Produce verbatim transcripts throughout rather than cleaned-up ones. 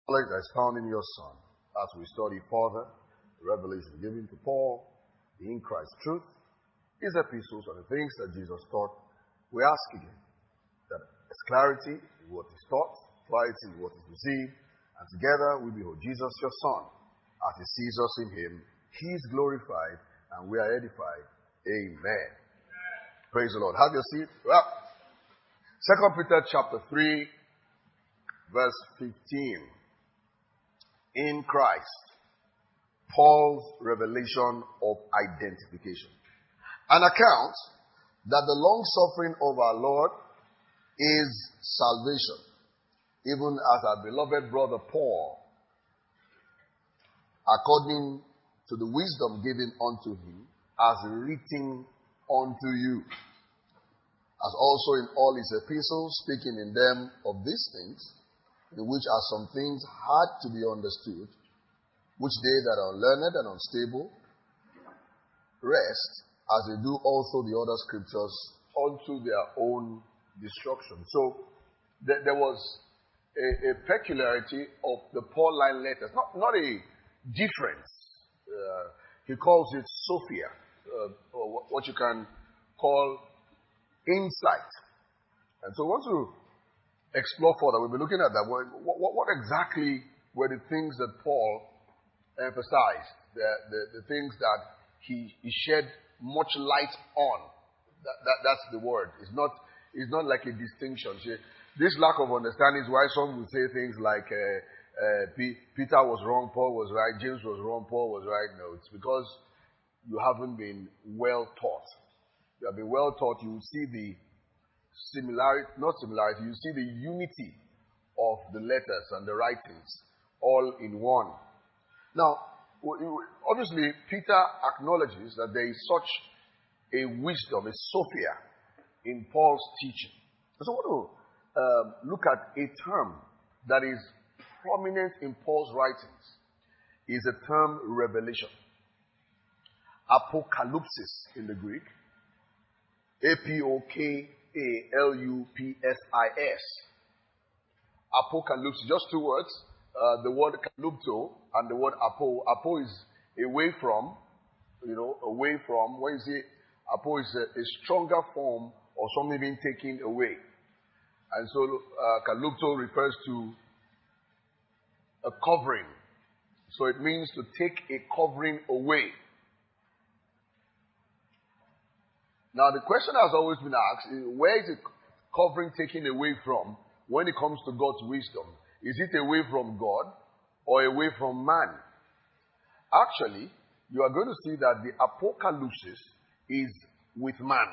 Knowledge that is found in your Son. As we study further, the revelation given to Paul, the in Christ truth, his epistles, and the things that Jesus taught, we ask again that there's clarity in what is taught, clarity in what is received, and together we behold Jesus, your Son. As he sees us in him, he is glorified, and we are edified. Amen. Praise the Lord. Have your seat. Well, Second Peter chapter three, verse fifteen. In Christ, Paul's revelation of identification. An account that the long suffering of our Lord is salvation, even as our beloved brother Paul, according to the wisdom given unto him, as written unto you, as also in all his epistles, speaking in them of these things, in which are some things hard to be understood, which they that are learned and unstable rest, as they do also the other scriptures, unto their own destruction. So th- there was a, a peculiarity of the Pauline letters, not, not a difference. Uh, he calls it Sophia, uh, or what you can call insight. And so we want to explore further. We'll be looking at that. What, what, what exactly were the things that Paul emphasized? The, the, the things that he, he shed much light on. That, that, that's the word. It's not, it's not like a distinction. See, this lack of understanding is why some will say things like uh, uh, P- Peter was wrong, Paul was right, James was wrong, Paul was right. No, it's because you haven't been well taught. You have been well taught, you will see the similarity, not similarity, you see the unity of the letters and the writings all in one. Now, obviously, Peter acknowledges that there is such a wisdom, a Sophia, in Paul's teaching. So I want to um, look at a term that is prominent in Paul's writings, is the term revelation. Apocalypsis in the Greek. A P O K A L U P S I S. Apocalypse, just two words. Uh, the word kalupto and the word apo. Apo is away from, you know, away from. What is it? Apo is a, a stronger form of something being taken away. And so uh, kalupto refers to a covering. So it means to take a covering away. Now the question has always been asked, is where is the covering taken away from when it comes to God's wisdom? Is it away from God or away from man? Actually, you are going to see that the apocalypse is with man.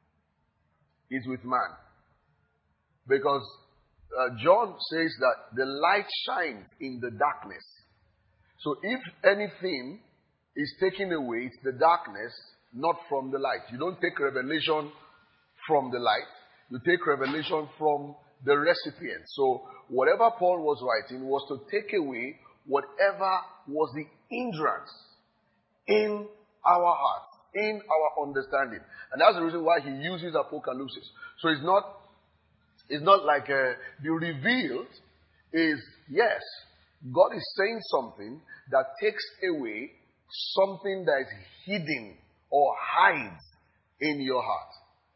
Is with man. Because uh, John says that the light shines in the darkness. So if anything is taken away, it's the darkness, not from the light. You don't take revelation from the light. You take revelation from the recipient. So whatever Paul was writing was to take away whatever was the hindrance in our hearts, in our understanding. And that's the reason why he uses apocalypse. So it's not, it's not like uh, the revealed is, yes, God is saying something that takes away something that is hidden or hides in your heart.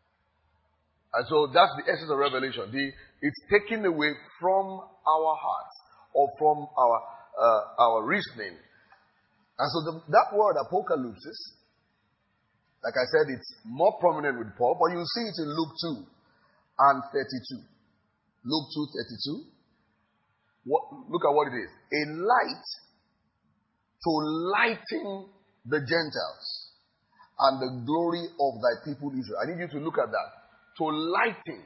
And so that's the essence of revelation. The, it's taken away from our hearts or from our uh, our reasoning. And so the, that word apocalypse, like I said, it's more prominent with Paul, but you see it in Luke two and thirty-two. Luke two thirty-two. What, look at what it is. A light to lighten the Gentiles and the glory of thy people Israel. I need you to look at that. To lighten.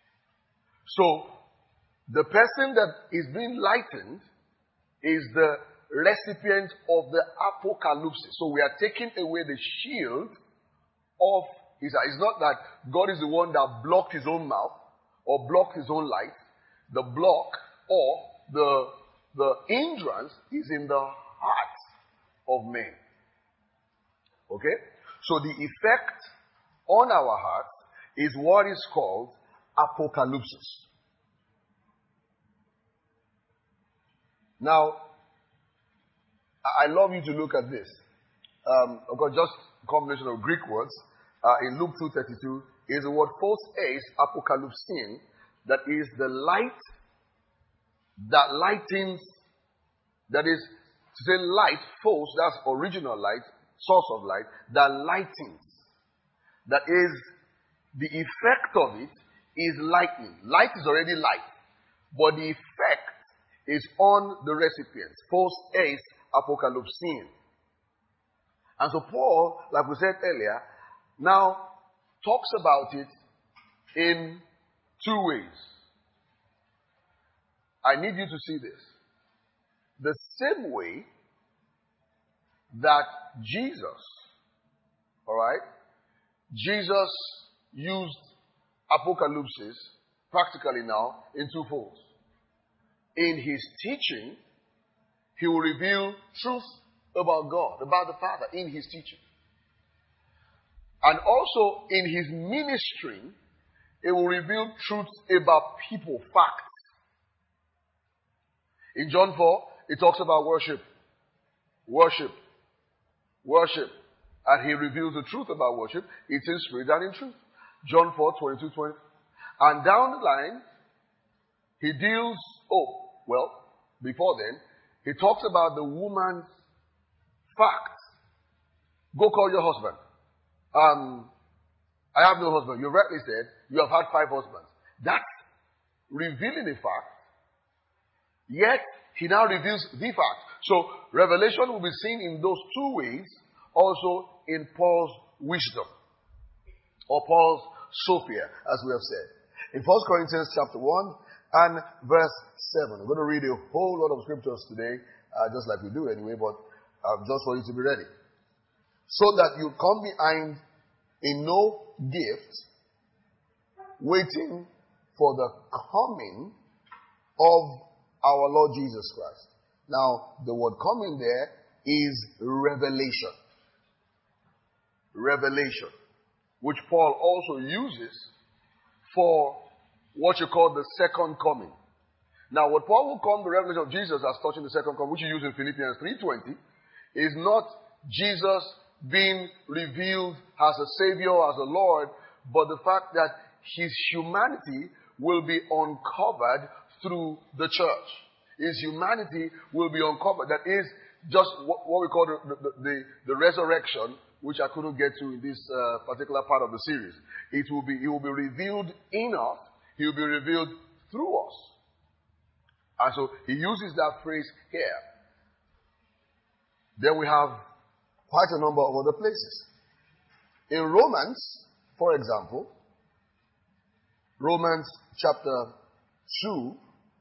So, the person that is being lightened is the recipient of the apocalypse. So we are taking away the shield of his eye. It's not that God is the one that blocked his own mouth or blocked his own light. The block or the, the hindrance is in the heart of men. Okay? So the effect on our hearts is what is called apocalypse. Now, I love you to look at this. Um, I've got just a combination of Greek words. Uh, in Luke two thirty-two is the word phos eis apokalypsin, that is the light that lightens, that is to say light, phos, that's original light, source of light, that lightens. That is, the effect of it is lightning. Light is already light, but the effect is on the recipient. Phos eis apokalypsin. And so Paul, like we said earlier, now talks about it in two ways. I need you to see this. The same way that Jesus, all right, Jesus used apocalypse practically now in two folds. In his teaching, he will reveal truth about God, about the Father, in his teaching. And also in his ministry, it will reveal truths about people, facts. In John four, it talks about worship. Worship. Worship. And he reveals the truth about worship. It's in spirit and in truth. John four, twenty-two, twenty. And down the line, he deals, oh, well, before then, he talks about the woman's facts. Go call your husband. Um, I have no husband. You rightly said, you have had five husbands. That's revealing a fact. Yet, he now reveals the fact. So, revelation will be seen in those two ways, also in Paul's wisdom, or Paul's Sophia, as we have said. In First Corinthians chapter one and verse seven. I'm going to read a whole lot of scriptures today, uh, just like we do anyway, but uh, just for you to be ready. So that you come behind in no gift, waiting for the coming of our Lord Jesus Christ. Now, the word coming there is revelation. Revelation. Which Paul also uses for what you call the second coming. Now, what Paul will call the revelation of Jesus as touching the second coming, which you use in Philippians three twenty, is not Jesus being revealed as a Savior, as a Lord, but the fact that his humanity will be uncovered through the church. His humanity will be uncovered. That is just what, what we call the, the, the, the resurrection, which I couldn't get to in this uh, particular part of the series. It will be, it will be revealed in us. He will be revealed through us. And so he uses that phrase here. Then we have quite a number of other places. In Romans, for example, Romans chapter two,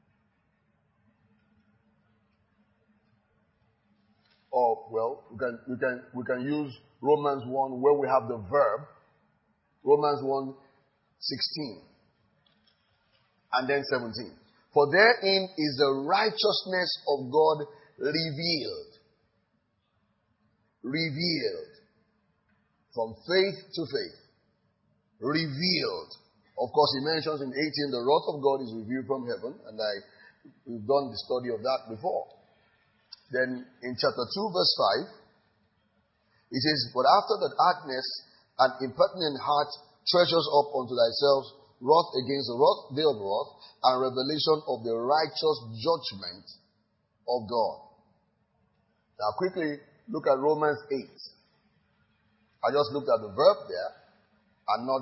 or well, we can we can we can use Romans one where we have the verb, Romans one sixteen, and then seventeen. For therein is the righteousness of God revealed. Revealed. From faith to faith. Revealed. Of course, he mentions in eighteen, the wrath of God is revealed from heaven, and I we've done the study of that before. Then in chapter two, verse five, it says, but after that darkness and impertinent heart treasures up unto thyself wrath against the wrath, day of wrath, and revelation of the righteous judgment of God. Now quickly look at Romans eight. I just looked at the verb there and not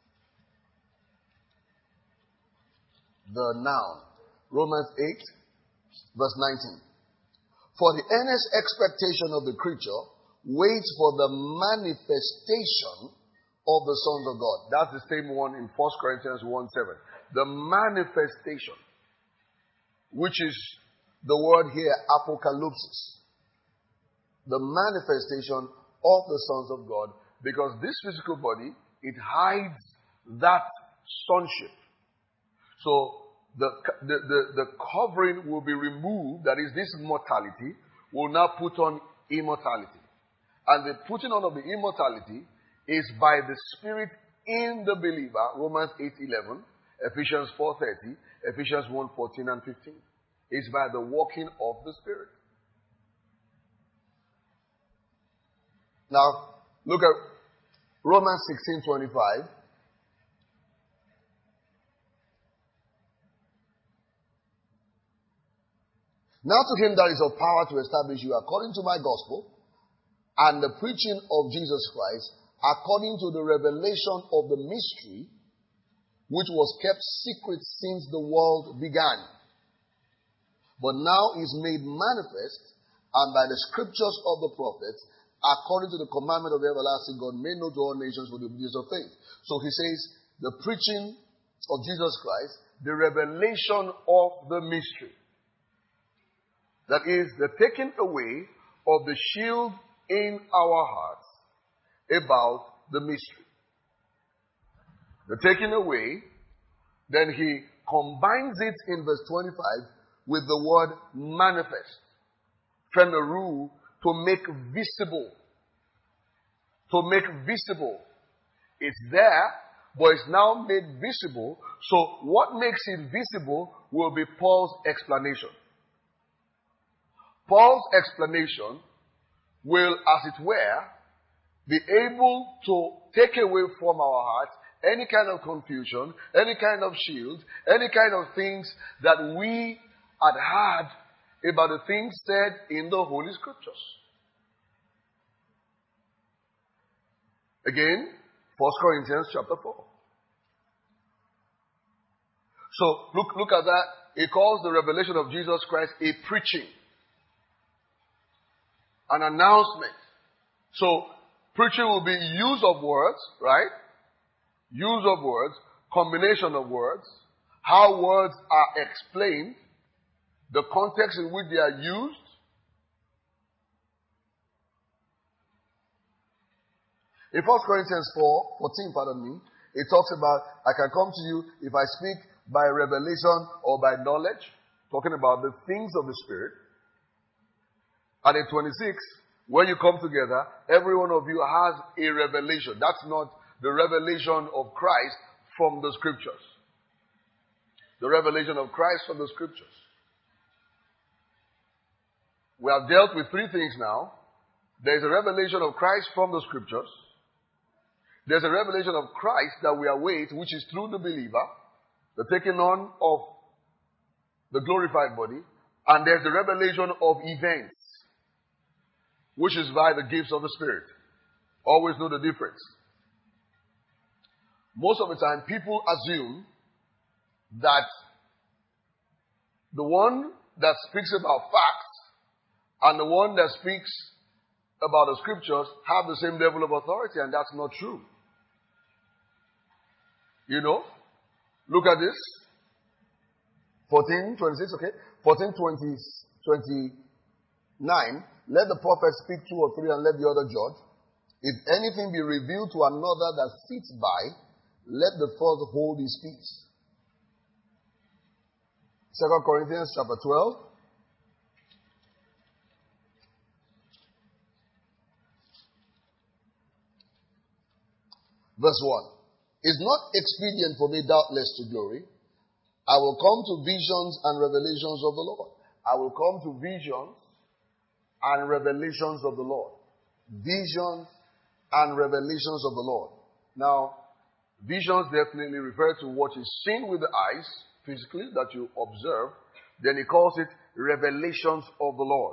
the noun. Romans eight, verse nineteen. For the earnest expectation of the creature waits for the manifestation of the sons of God. That's the same one in First Corinthians one seven. The manifestation, which is the word here, apocalypsis. The manifestation of the sons of God, because this physical body, it hides that sonship. So the, the, the, the covering will be removed, that is, this mortality will now put on immortality. And the putting on of the immortality is by the Spirit in the believer, Romans eight eleven, Ephesians four thirty, Ephesians one fourteen and fifteen. is by the walking of the Spirit. Now, look at Romans sixteen twenty-five. Now to him that is of power to establish you according to my gospel and the preaching of Jesus Christ, according to the revelation of the mystery, which was kept secret since the world began, but now is made manifest, and by the scriptures of the prophets, according to the commandment of the everlasting God, made known to all nations for the obedience of faith. So he says, the preaching of Jesus Christ, the revelation of the mystery. That is, the taking away of the shield in our hearts about the mystery. The taking away, then he combines it in verse twenty-five with the word manifest. Phenoru, to make visible. To make visible. It's there, but it's now made visible. So what makes it visible will be Paul's explanation. Paul's explanation will, as it were, be able to take away from our hearts any kind of confusion, any kind of shield, any kind of things that we had had about the things said in the Holy Scriptures. Again, First Corinthians chapter four. So, look, look at that. He calls the revelation of Jesus Christ a preaching. An announcement. So, preaching will be use of words, right? Use of words, combination of words, how words are explained, the context in which they are used. In First Corinthians four fourteen, pardon me, it talks about, I can come to you if I speak by revelation or by knowledge, talking about the things of the Spirit. And in twenty-six, when you come together, every one of you has a revelation. That's not the revelation of Christ from the Scriptures. The revelation of Christ from the Scriptures. We have dealt with three things now. There is a revelation of Christ from the Scriptures. There's a revelation of Christ that we await, which is through the believer, the taking on of the glorified body. And there's the revelation of events, which is by the gifts of the Spirit. Always know the difference. Most of the time, people assume that the one that speaks about facts and the one that speaks about the Scriptures have the same level of authority, and that's not true. You know? Look at this. fourteen twenty-six, okay? fourteen twenty, twenty-nine. Let the prophet speak two or three and let the other judge. If anything be revealed to another that sits by, let the first hold his peace. Second Corinthians chapter twelve. Verse one. It's not expedient for me doubtless to glory. I will come to visions and revelations of the Lord. I will come to visions and revelations of the Lord. Visions and revelations of the Lord. Now, visions definitely refer to what is seen with the eyes, physically, that you observe. Then he calls it revelations of the Lord.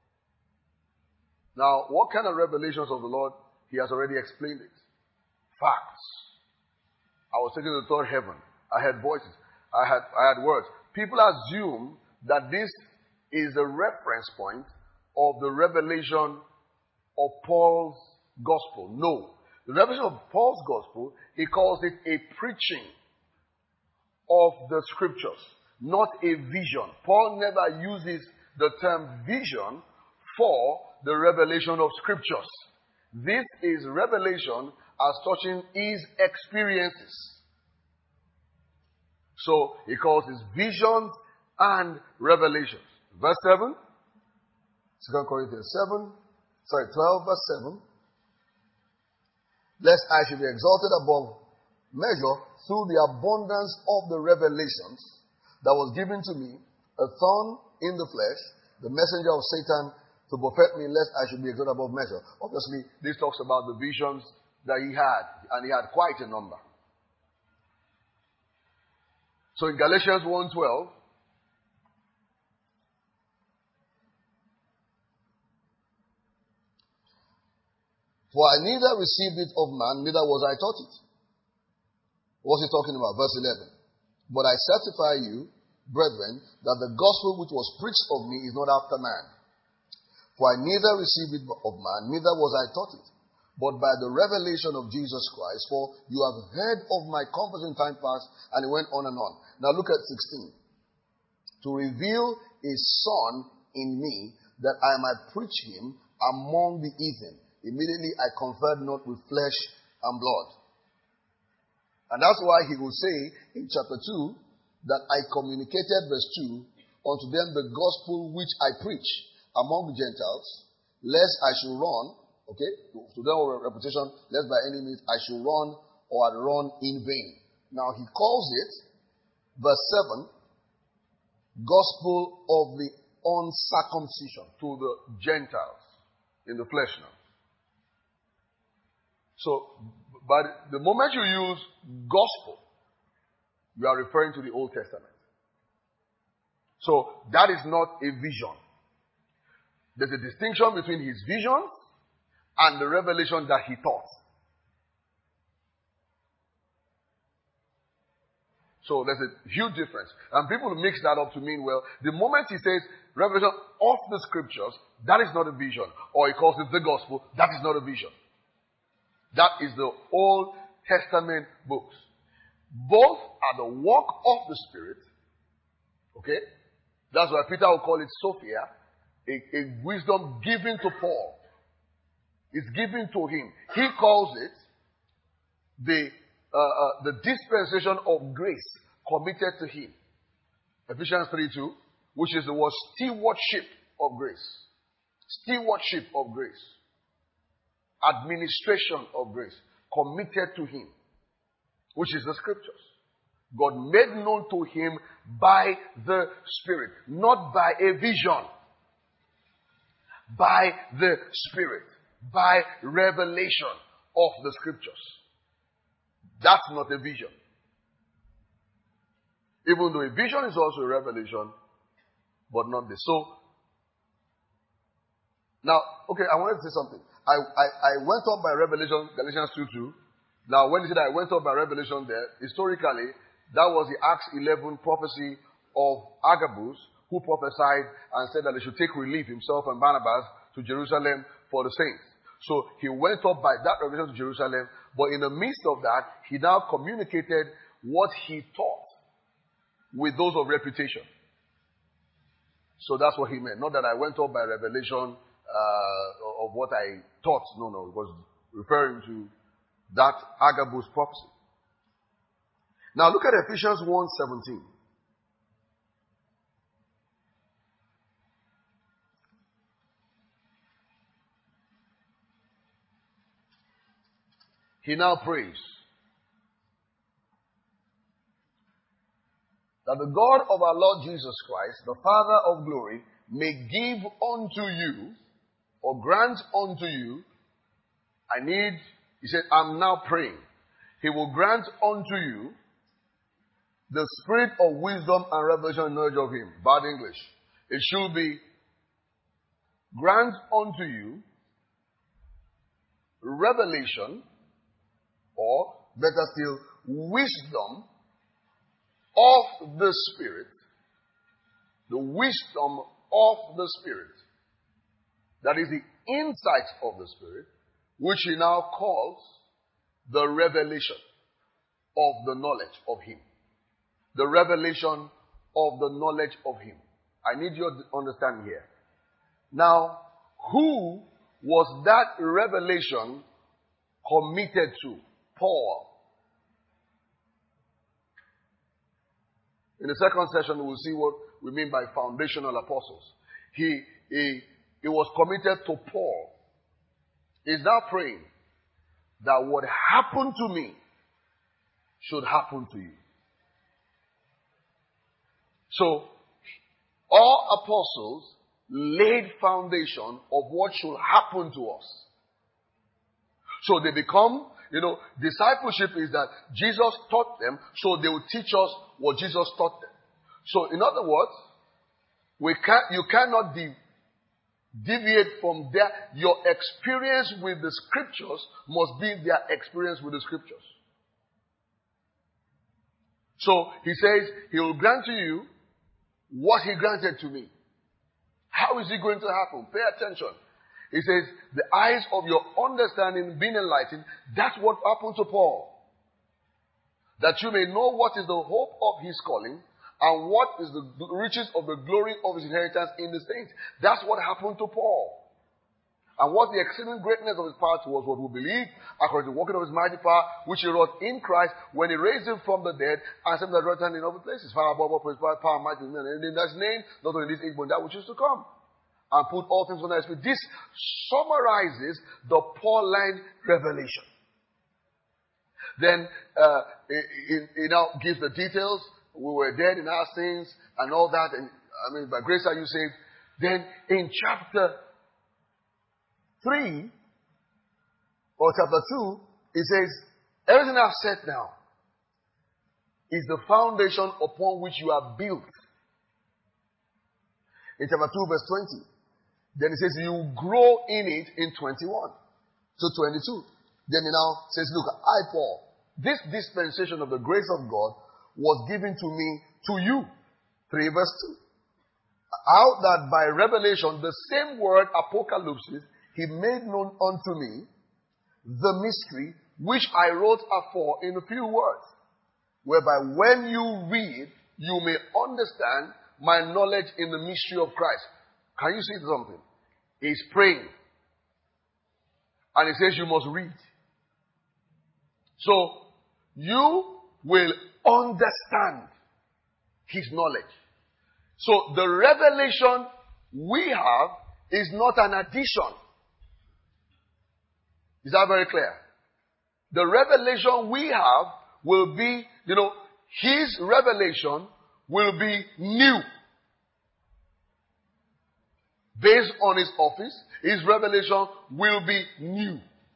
Now, what kind of revelations of the Lord? He has already explained it. Facts. I was taken to the third heaven. I heard voices. I had, I had words. People assume that this is a reference point of the revelation of Paul's gospel. No. The revelation of Paul's gospel, he calls it a preaching of the Scriptures, not a vision. Paul never uses the term vision for the revelation of Scriptures. This is revelation as touching his experiences. So he calls it visions and revelations. Verse seven. Second Corinthians seven. Sorry, twelve verse seven. Lest I should be exalted above measure through the abundance of the revelations that was given to me. a thorn in the flesh, the messenger of Satan to buffet me, lest I should be exalted above measure. Obviously, this talks about the visions that he had, and he had quite a number. So in Galatians one twelve, for I neither received it of man, neither was I taught it. What's he talking about? Verse eleven. But I certify you, brethren, that the gospel which was preached of me is not after man. For I neither received it of man, neither was I taught it, but by the revelation of Jesus Christ. For you have heard of my comfort in time past, and it went on and on. Now look at sixteen. To reveal a son in me, that I might preach him among the heathen. Immediately I conferred not with flesh and blood. And that's why he will say in chapter two, that I communicated, verse two, unto them the gospel which I preach among the Gentiles, lest I should run, okay, to, to their reputation, lest by any means I should run or I run in vain. Now he calls it, verse seven, gospel of the uncircumcision to the Gentiles in the flesh now. So, but the moment you use gospel, you are referring to the Old Testament. So, that is not a vision. There's a distinction between his visions and the revelation that he taught. So, there's a huge difference. And people mix that up to mean, well, the moment he says revelation of the scriptures, that is not a vision. Or he calls it the gospel, that is not a vision. That is the Old Testament books. Both are the work of the Spirit. Okay? That's why Peter will call it Sophia, a, a wisdom given to Paul. It's given to him. He calls it the, uh, uh, the dispensation of grace committed to him. Ephesians three two, which is the word stewardship of grace. Stewardship of grace. Administration of grace committed to him, which is the scriptures. God made known to him by the Spirit, not by a vision, by the Spirit, by revelation of the scriptures. That's not a vision. Even though a vision is also a revelation, but not this. So, now, okay, I wanted to say something. I, I, I went up by revelation, Galatians two two. Now, when you say that I went up by revelation there, historically, that was the Acts eleven prophecy of Agabus, who prophesied and said that they should take relief, himself and Barnabas, to Jerusalem for the saints. So, he went up by that revelation to Jerusalem, but in the midst of that, he now communicated what he taught with those of reputation. So that's what he meant. Not that I went up by revelation Uh, of what I taught. No, no, it was referring to that Agabus prophecy. Now look at Ephesians one seventeen. He now prays that the God of our Lord Jesus Christ, the Father of glory, may give unto you, or grant unto you, I need, he said, I'm now praying. He will grant unto you the spirit of wisdom and revelation and knowledge of him. Bad English. It should be, grant unto you revelation, or better still, wisdom of the Spirit. The wisdom of the Spirit. That is the insight of the Spirit, which he now calls the revelation of the knowledge of him. The revelation of the knowledge of him. I need you to understand here. Now, who was that revelation committed to? Paul. In the second session, we will see what we mean by foundational apostles. He, he, he was committed to Paul. He's now praying that what happened to me should happen to you. So, all apostles laid foundation of what should happen to us. So they become, you know, discipleship is that Jesus taught them, so they will teach us what Jesus taught them. So in other words, we can't, you cannot de- deviate from their, your experience with the scriptures must be their experience with the scriptures. So he says, he will grant to you what he granted to me. How is it going to happen? Pay attention. He says, the eyes of your understanding being enlightened. That's what happened to Paul. That you may know what is the hope of his calling and what is the riches of the glory of his inheritance in the saints. That's what happened to Paul. And what the exceeding greatness of his power was what we believe, according to the working of his mighty power, which he wrought in Christ when he raised him from the dead and set him at the right hand in other places. Far above all principality, power, mighty, and in that name, not only this age, but that which is to come. And put all things on his feet. This summarizes the Pauline revelation. Then uh, it, it now gives the details. We were dead in our sins and all that. And I mean, by grace are you saved. Then in chapter three or chapter two, it says, everything I've said now is the foundation upon which you are built. In chapter two, verse twenty. Then it says, you grow in it in twenty-one. So twenty-two. Then it now says, look, I, Paul, this dispensation of the grace of God was given to me to you. three verse two. Out that by revelation, the same word apocalypse, he made known unto me the mystery which I wrote afore in a few words, whereby when you read, you may understand my knowledge in the mystery of Christ. Can you see something? He's praying. And he says you must read. So, you will understand his knowledge. So, the revelation we have is not an addition. Is that very clear? The revelation we have will be, you know, his revelation will be new. Based on his office, his revelation will be new.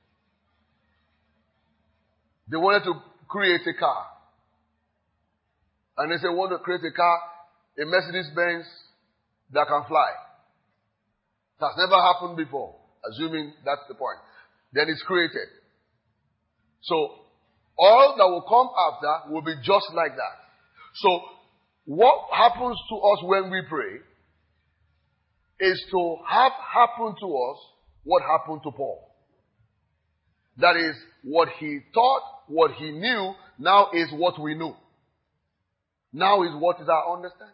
They wanted to create a car. And they said, we want to create a car, a Mercedes-Benz that can fly. That's never happened before, assuming that's the point. Then it's created. So, all that will come after will be just like that. So, what happens to us when we pray is to have happen to us what happened to Paul. That is, what he taught, what he knew, now is what we know. Now is what is our understanding.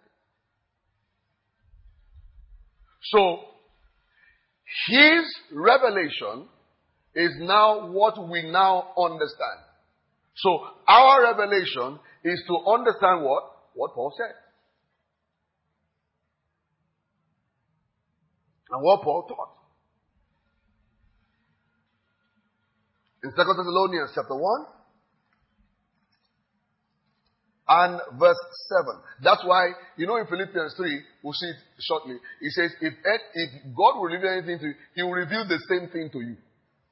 So, his revelation is now what we now understand. So, our revelation is to understand what? What Paul said. And what Paul taught. In Second Thessalonians chapter one and verse seven. That's why, you know, in Philippians three, we'll see it shortly. He says, if, if God will reveal anything to you, he will reveal the same thing to you.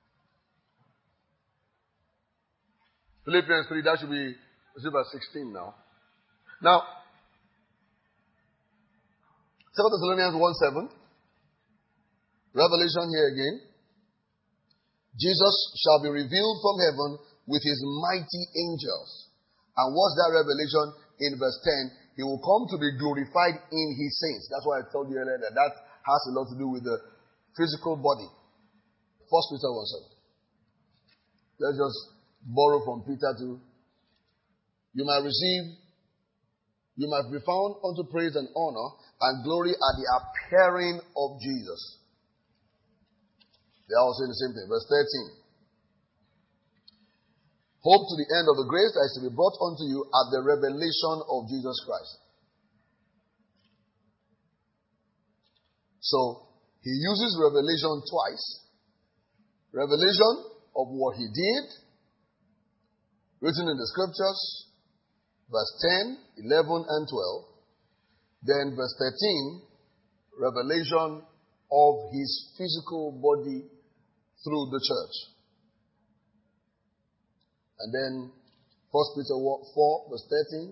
Philippians three, that should be, is it verse sixteen now? Now, Second Thessalonians one seven. Revelation here again. Jesus shall be revealed from heaven with his mighty angels. And what's that revelation? In verse ten, he will come to be glorified in his saints. That's why I told you earlier that that has a lot to do with the physical body. First Peter one seven. Let's just borrow from Peter to, you might receive, you might be found unto praise and honor and glory at the appearing of Jesus. They are all saying the same thing. Verse thirteen. Hope to the end of the grace that is to be brought unto you at the revelation of Jesus Christ. So, he uses revelation twice. Revelation of what he did, written in the scriptures, verse ten, eleven, and twelve. Then verse thirteen, revelation of his physical body through the church. And then First Peter four, verse thirteen.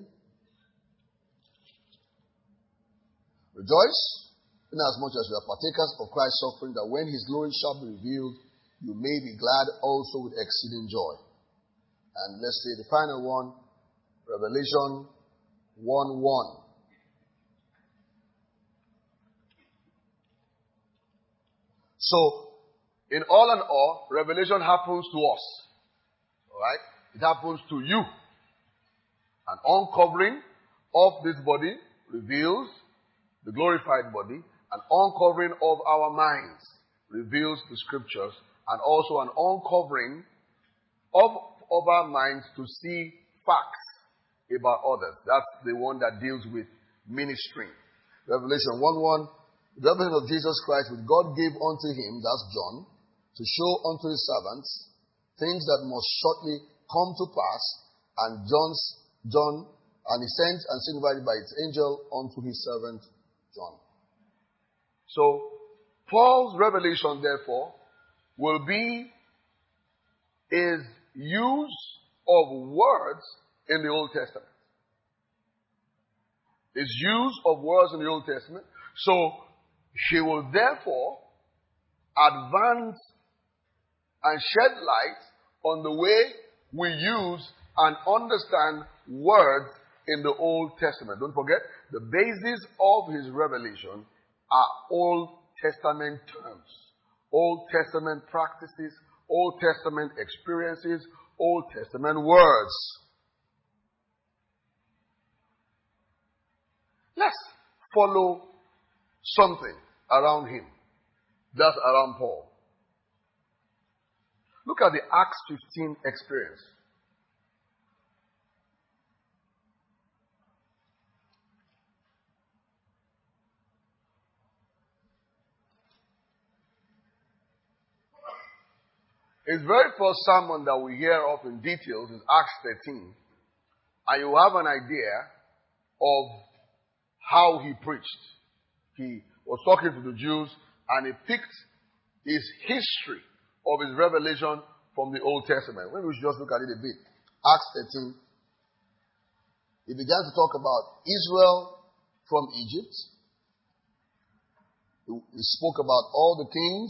Rejoice, inasmuch as you are partakers of Christ's suffering, that when his glory shall be revealed, you may be glad also with exceeding joy. And let's say the final one, Revelation one one. So, in all and all, revelation happens to us. Alright? It happens to you. An uncovering of this body reveals the glorified body. An uncovering of our minds reveals the scriptures. And also an uncovering of, of our minds to see facts about others. That's the one that deals with ministry. Revelation one one. The revelation of Jesus Christ which God gave unto him, that's John, to show unto his servants things that must shortly come to pass, and John's John, and he sent and signified by its angel unto his servant John. So, Paul's revelation, therefore, will be his use of words in the Old Testament. His use of words in the Old Testament. So, he will therefore advance and shed light on the way we use and understand words in the Old Testament. Don't forget, the basis of his revelation are Old Testament terms, Old Testament practices, Old Testament experiences, Old Testament words. Let's follow something around him. That's around Paul. Look at the Acts fifteen experience. His very first sermon that we hear of in details is Acts thirteen. And you have an idea of how he preached. He was talking to the Jews and he picked his history of his revelation from the Old Testament. Maybe we should just look at it a bit. Acts thirteen. He began to talk about Israel from Egypt. He spoke about all the kings.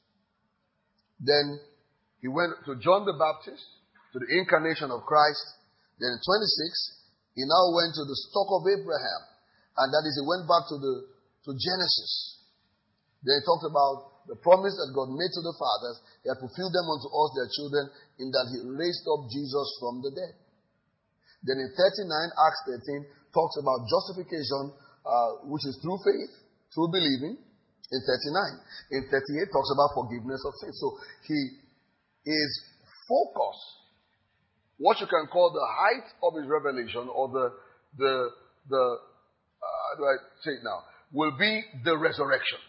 Then he went to John the Baptist, to the incarnation of Christ. Then in twenty-six, he now went to the stock of Abraham. And that is, he went back to the to Genesis. Then he talked about the promise that God made to the fathers. He had fulfilled them unto us, their children, in that he raised up Jesus from the dead. Then in thirty-nine, Acts thirteen, talks about justification, uh, which is through faith, through believing. In thirty-nine. In thirty-eight, talks about forgiveness of sin. So he is focused, what you can call the height of his revelation, or the, the, the, uh, how do I say it now, will be the resurrection.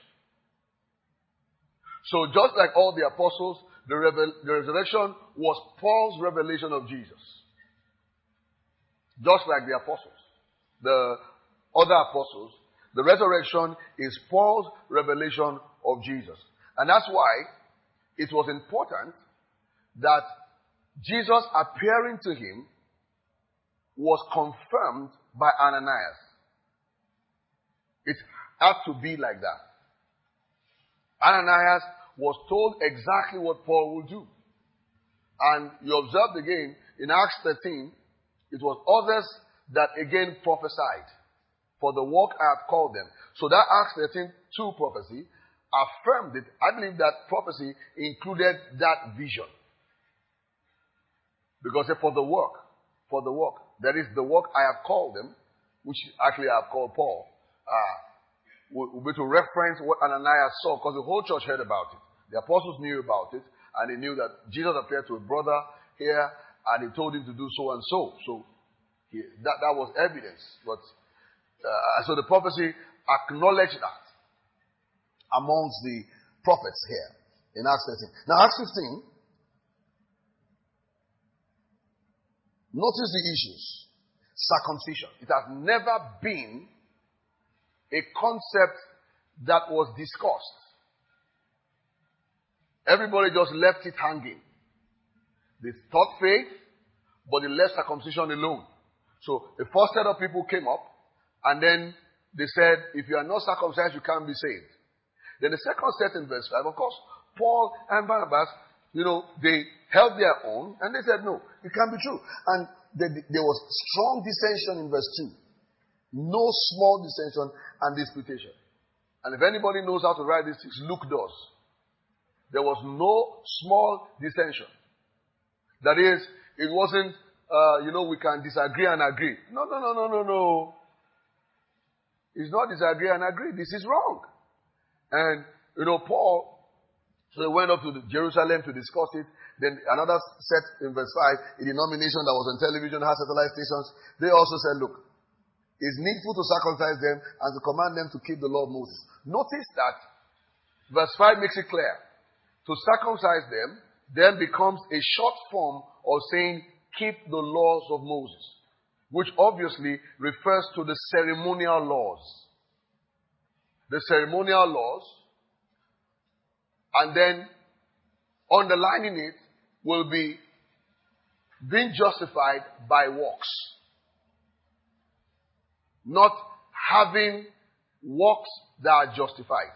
So just like all the apostles, the, revel- the resurrection was Paul's revelation of Jesus. Just like the apostles, the other apostles, the resurrection is Paul's revelation of Jesus. And that's why it was important that Jesus appearing to him was confirmed by Ananias. It had to be like that. Ananias was told exactly what Paul would do. And you observed again, in Acts thirteen, it was others that again prophesied. For the work I have called them. So that Acts thirteen two prophecy affirmed it. I believe that prophecy included that vision. Because for the work, for the work, that is the work I have called them, which actually I have called Paul, uh, will be to reference what Ananias saw, because the whole church heard about it. The apostles knew about it, and they knew that Jesus appeared to a brother here, and he told him to do so and so. So he, that, that was evidence. But uh, so the prophecy acknowledged that amongst the prophets here in Acts thirteen. Now Acts fifteen, notice the issues. Circumcision. It has never been a concept that was discussed. Everybody just left it hanging. They taught faith, but they left circumcision alone. So the first set of people came up, and then they said, if you are not circumcised, you can't be saved. Then the second set in verse five, of course, Paul and Barnabas, you know, they held their own, and they said, no, it can't be true. And there, there was strong dissension in verse two. No small dissension and disputation. And if anybody knows how to write these things, Luke does. There was no small dissension. That is, it wasn't, uh, you know, we can disagree and agree. No, no, no, no, no, no. It's not disagree and agree. This is wrong. And, you know, Paul, so they went up to Jerusalem to discuss it. Then another set in verse five, a denomination that was on television, had satellite stations. They also said, look, it's needful to circumcise them and to command them to keep the law of Moses. Notice that verse five makes it clear. To circumcise them then becomes a short form of saying, keep the laws of Moses, which obviously refers to the ceremonial laws. The ceremonial laws, and then underlining it will be being justified by works. Not having works that are justified.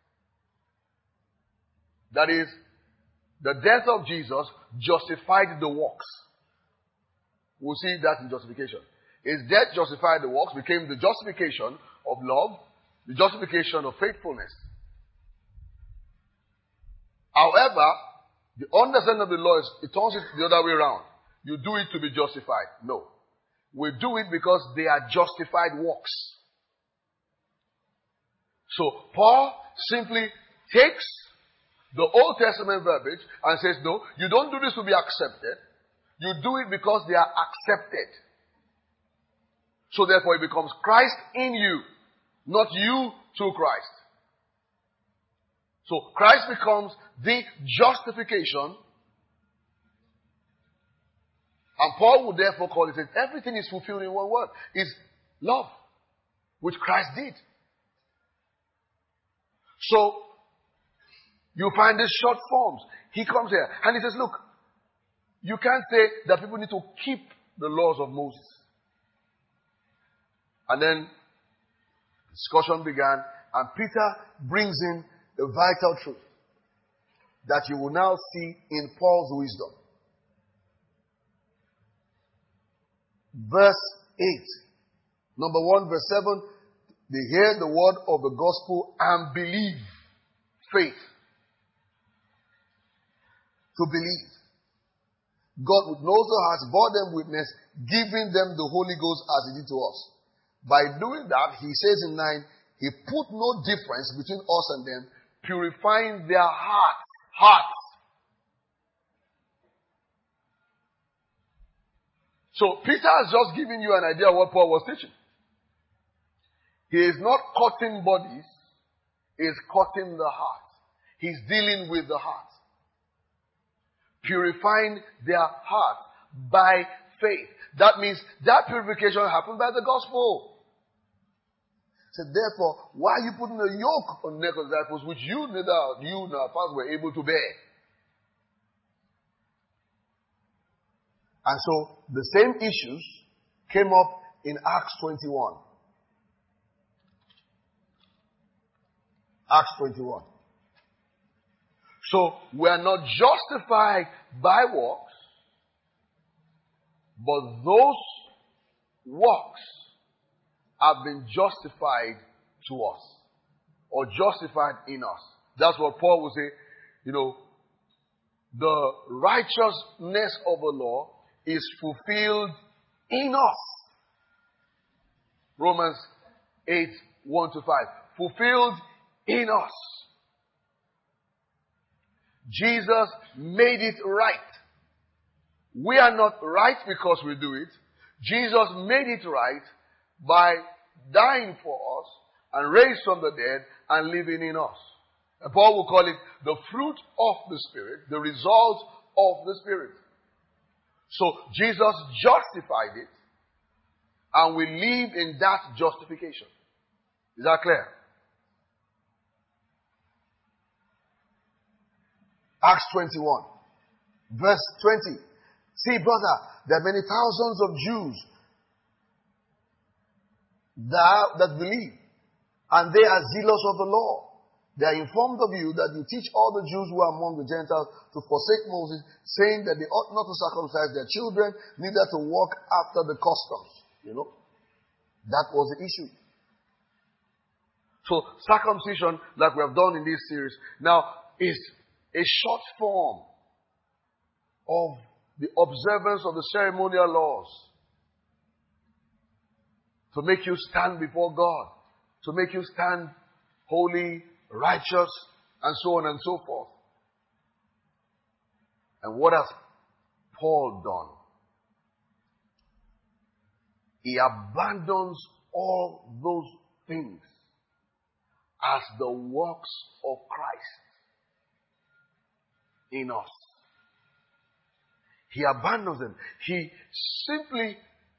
That is, the death of Jesus justified the works. We'll see that in justification. His death justified the works, became the justification of love, the justification of faithfulness. However, the understanding of the law is, it turns it the other way around. You do it to be justified. No. We do it because they are justified works. So, Paul simply takes the Old Testament verbiage and says, no, you don't do this to be accepted. You do it because they are accepted. So therefore it becomes Christ in you, not you through Christ. So Christ becomes the justification. And Paul would therefore call it, everything is fulfilled in one word. Is love, which Christ did. So, you find these short forms. He comes here and he says, look, you can't say that people need to keep the laws of Moses. And then discussion began, and Peter brings in the vital truth that you will now see in Paul's wisdom. Verse eight. Number one, verse seven. They hear the word of the gospel and believe. Faith. To believe. God with knows the hearts bore them witness, giving them the Holy Ghost as he did to us. By doing that, he says in nine, he put no difference between us and them, purifying their hearts. Hearts. So Peter has just given you an idea of what Paul was teaching. He is not cutting bodies, he is cutting the heart. He's dealing with the heart. Purifying their heart by faith. That means that purification happened by the gospel. So therefore, why are you putting a yoke on the neck of the disciples which you neither you nor fathers were able to bear? And so the same issues came up in Acts twenty-one. Acts twenty-one. So we are not justified by works, but those works have been justified to us, or justified in us. That's what Paul will say. You know, the righteousness of the law is fulfilled in us. Romans eight, one to five. Fulfilled in us. Jesus made it right. We are not right because we do it. Jesus made it right by dying for us and raised from the dead and living in us. And Paul will call it the fruit of the Spirit, the result of the Spirit. So Jesus justified it, and we live in that justification. Is that clear? Acts twenty-one, verse twenty. See, brother, there are many thousands of Jews that, that believe, and they are zealous of the law. They are informed of you that you teach all the Jews who are among the Gentiles to forsake Moses, saying that they ought not to circumcise their children, neither to walk after the customs. You know, that was the issue. So circumcision, like we have done in this series, now is a short form of the observance of the ceremonial laws to make you stand before God, to make you stand holy, righteous, and so on and so forth. And what has Paul done? He abandons all those things as the works of Christ in us. He abandons them. He simply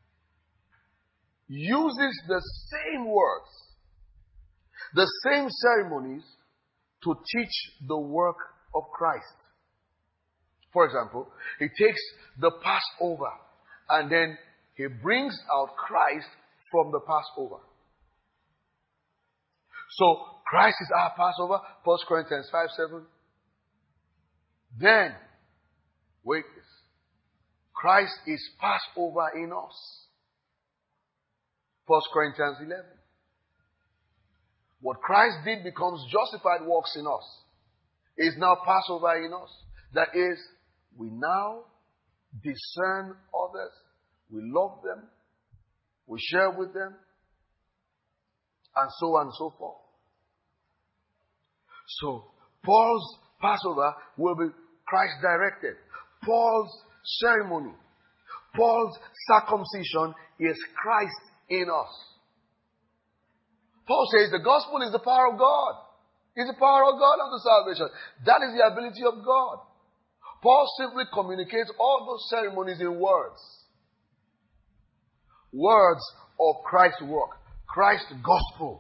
uses the same words, the same ceremonies to teach the work of Christ. For example, he takes the Passover and then he brings out Christ from the Passover. So, Christ is our Passover, First Corinthians five seven. Then, wait this. Christ is Passover in us. First Corinthians eleven. What Christ did becomes justified works in us. Is now Passover in us. That is, we now discern others. We love them. We share with them. And so on and so forth. So, Paul's Passover will be Christ directed. Paul's ceremony, Paul's circumcision is Christ in us. Paul says the gospel is the power of God. It's the power of God unto salvation. That is the ability of God. Paul simply communicates all those ceremonies in words. Words of Christ's work. Christ's gospel.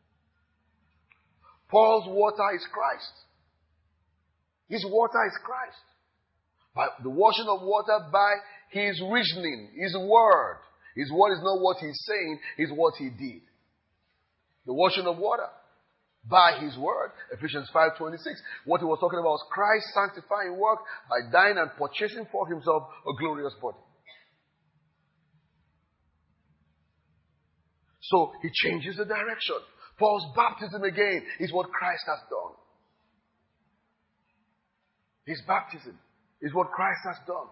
Paul's water is Christ. His water is Christ. By the washing of water by his reasoning, his word. His word is not what he's saying, it's what he did. The washing of water by his word. Ephesians five twenty-six. What he was talking about was Christ's sanctifying work by dying and purchasing for himself a glorious body. So he changes the direction. Paul's baptism again is what Christ has done. His baptism is what Christ has done.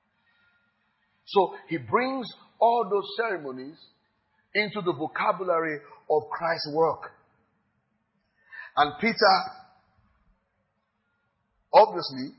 So he brings all those ceremonies into the vocabulary of Christ's work. And Peter, obviously,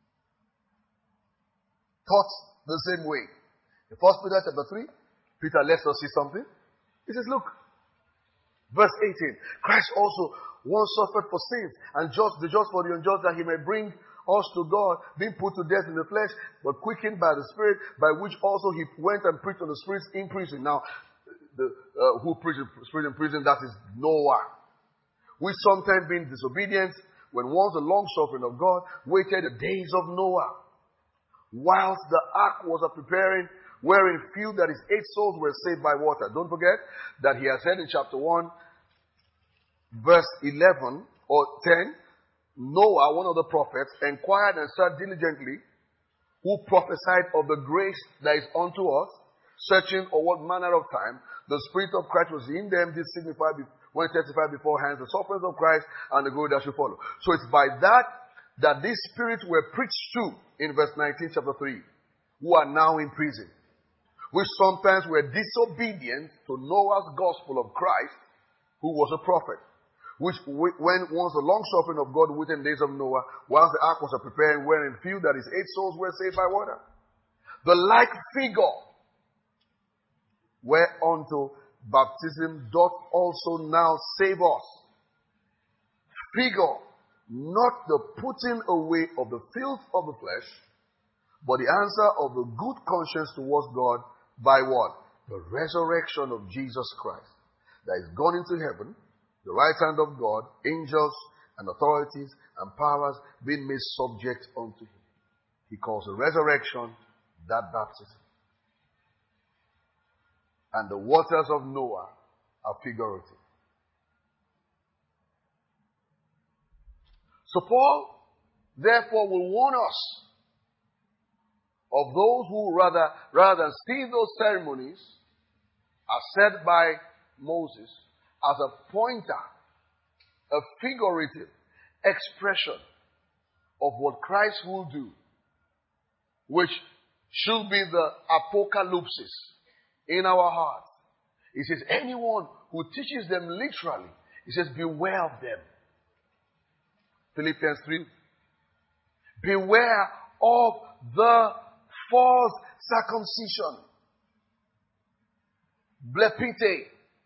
taught the same way. In First Peter chapter three, Peter lets us see something. He says, look, verse eighteen, Christ also once suffered for sins, and just the just for the unjust, that he may bring us to God, being put to death in the flesh, but quickened by the Spirit, by which also he went and preached on the spirits in prison. Now, the, uh, who preached the spirit in prison? That is Noah. We sometimes being disobedient, when once the long suffering of God waited the days of Noah, whilst the ark was a preparing, wherein few, that is eight souls, were saved by water. Don't forget that he has said in chapter one, verse eleven or ten, Noah, one of the prophets, inquired and searched diligently, who prophesied of the grace that is unto us, searching of what manner of time the Spirit of Christ was in them, did signify when he testified beforehand the sufferings of Christ and the glory that should follow. So it's by that that these spirits were preached to in verse nineteen, chapter three, who are now in prison, which sometimes were disobedient to Noah's gospel of Christ, who was a prophet. Which, when once the long suffering of God within days of Noah, whilst the ark was a preparing, wherein few, that is eight souls, were saved by water. The like figure whereunto baptism doth also now save us. Figure, not the putting away of the filth of the flesh, but the answer of the good conscience towards God by what? The resurrection of Jesus Christ, that is gone into heaven, the right hand of God, angels and authorities and powers being made subject unto him. He calls the resurrection that baptism. And the waters of Noah are figurative. So Paul, therefore, will warn us of those who rather, rather than see those ceremonies as said by Moses as a pointer, a figurative expression of what Christ will do, which should be the apocalypse in our hearts. He says, anyone who teaches them literally, he says, beware of them. Philippians three. Beware of the false circumcision. Blepite.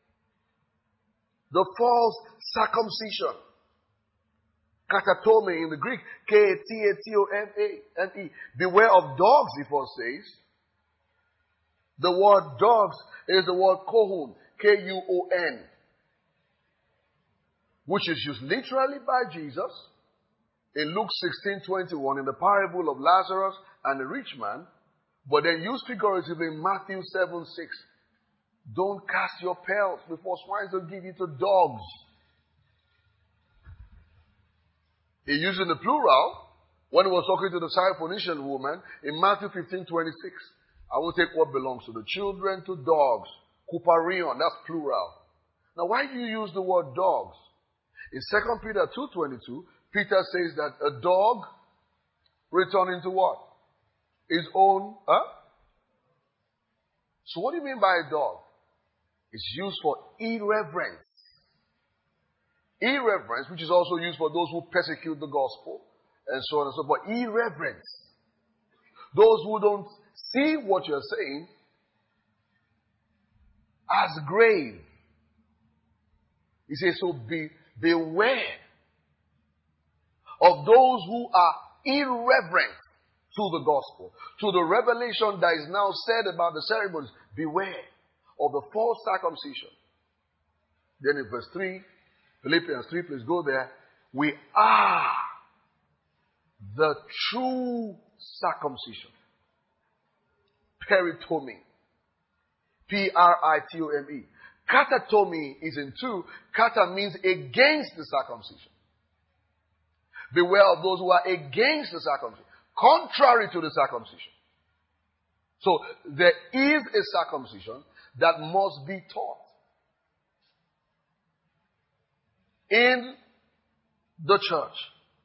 The false circumcision. Katatome in the Greek. K A T A T O M A N E. Beware of dogs, he first says. The word dogs is the word kohun. K U O N. Which is used literally by Jesus in Luke sixteen twenty-one in the parable of Lazarus and the rich man, but then used figuratively in Matthew seven six. Don't cast your pearls before swine, will give you to dogs. He used in the plural when he was talking to the Syrophoenician woman in Matthew fifteen twenty-six. I will take what belongs to the children to dogs. Kuparion, that's plural. Now, why do you use the word dogs? In Second Peter two twenty-two, Peter says that a dog returning to what? His own, huh? So what do you mean by a dog? It's used for irreverence. Irreverence, which is also used for those who persecute the gospel, and so on and so forth. But irreverence. Those who don't see what you're saying as grave. He says, so be, beware of those who are irreverent to the gospel, to the revelation that is now said about the ceremonies. Beware of the false circumcision. Then in verse three, Philippians three, please go there. We are the true circumcision. Peritome. P R I T O M E. Katatomi is in two. Kata means against the circumcision. Beware of those who are against the circumcision. Contrary to the circumcision. So there is a circumcision that must be taught in the church.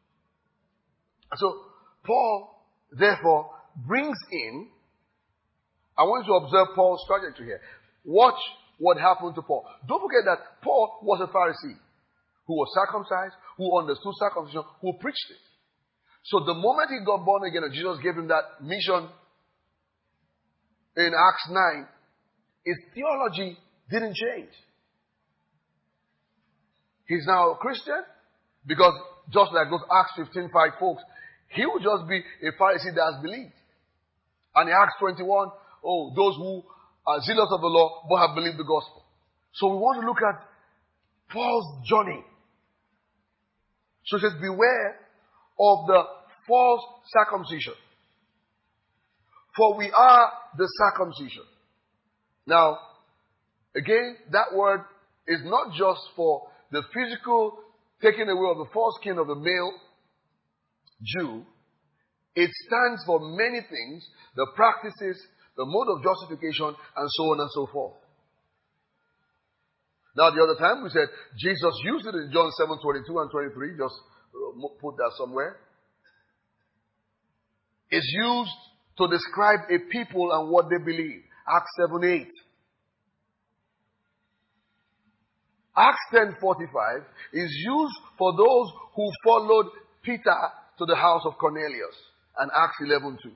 So Paul, therefore, brings in, I want you to observe Paul's trajectory here. Watch what happened to Paul. Don't forget that Paul was a Pharisee who was circumcised, who understood circumcision, who preached it. So the moment he got born again and Jesus gave him that mission in Acts nine, his theology didn't change. He's now a Christian because just like those Acts fifteen five folks, he would just be a Pharisee that has believed. And in Acts twenty-one, oh, those who are zealous of the law but have believed the gospel. So we want to look at Paul's journey. So it says, beware of the false circumcision. For we are the circumcision. Now, again, that word is not just for the physical taking away of the foreskin of the male Jew. It stands for many things, the practices, the mode of justification, and so on and so forth. Now, the other time we said Jesus used it in John seven twenty-two and twenty-three. Just put that somewhere. It's used to describe a people and what they believe. Acts seven eight. Acts ten forty-five is used for those who followed Peter to the house of Cornelius. And Acts eleven two.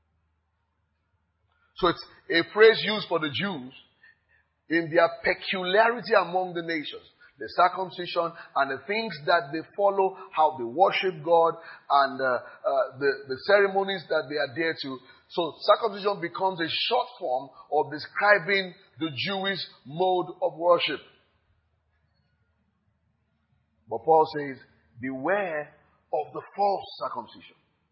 So it's a phrase used for the Jews in their peculiarity among the nations. The circumcision and the things that they follow, how they worship God, and uh, uh, the, the ceremonies that they adhere to. So circumcision becomes a short form of describing the Jewish mode of worship. But Paul says, beware of the false circumcision.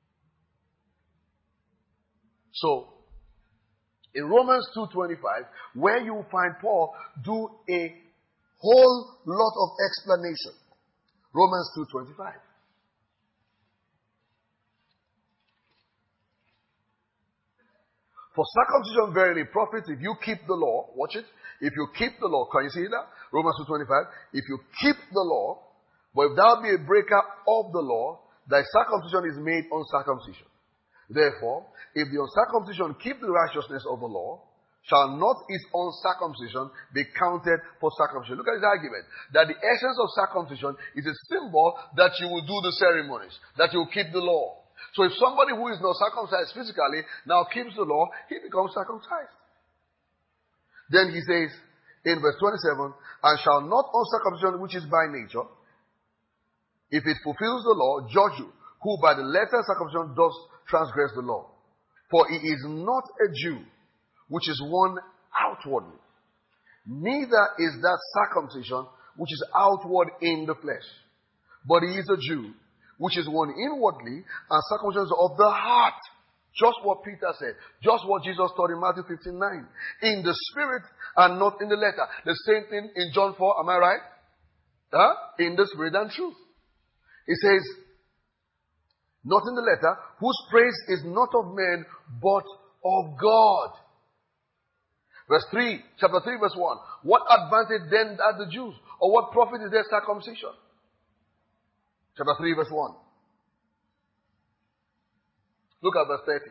So, in Romans two twenty-five, where you will find Paul do a whole lot of explanation. Romans two twenty-five. For circumcision verily profits if you keep the law. Watch it. If you keep the law. Can you see that? Romans two twenty-five. If you keep the law, but if thou be a breaker of the law, thy circumcision is made uncircumcision. Therefore, if the uncircumcision keep the righteousness of the law, shall not his uncircumcision be counted for circumcision? Look at his argument. That the essence of circumcision is a symbol that you will do the ceremonies, that you will keep the law. So if somebody who is not circumcised physically now keeps the law, he becomes circumcised. Then he says in verse twenty-seven, and shall not uncircumcision which is by nature, if it fulfills the law, judge you, who by the letter circumcision does transgress the law. For he is not a Jew, which is one outwardly. Neither is that circumcision which is outward in the flesh. But he is a Jew, which is one inwardly, and circumcision of the heart. Just what Peter said. Just what Jesus taught in Matthew fifteen nine. In the spirit and not in the letter. The same thing in John four, am I right? Huh? In the spirit and truth. It says, not in the letter, whose praise is not of men, but of God. Verse three, chapter three, verse one. What advantage then are the Jews? Or what profit is their circumcision? Chapter three, verse one. Look at verse thirty.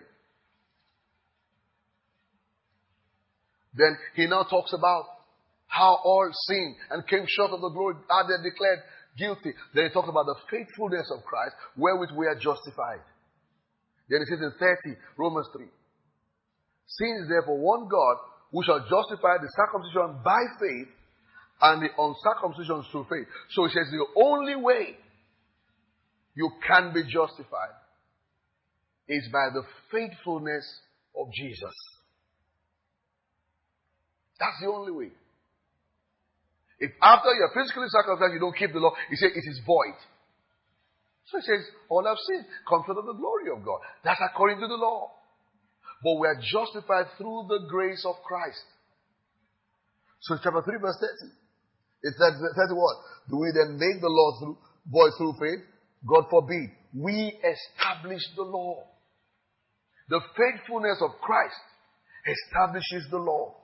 Then he now talks about how all sinned and came short of the glory, are they declared guilty. Then he talks about the faithfulness of Christ, wherewith we are justified. Then he says in thirty, Romans three. Since therefore one God, who shall justify the circumcision by faith and the uncircumcision through faith. So he says the only way you can be justified is by the faithfulness of Jesus. That's the only way. If after you're physically circumcised, you don't keep the law, he says it is void. So he says, all have sinned, come short of the glory of God. That's according to the law. But we are justified through the grace of Christ. So chapter three, verse thirty. It says, thirty what? Do we then make the law through, void through faith? God forbid. We establish the law. The faithfulness of Christ establishes the law.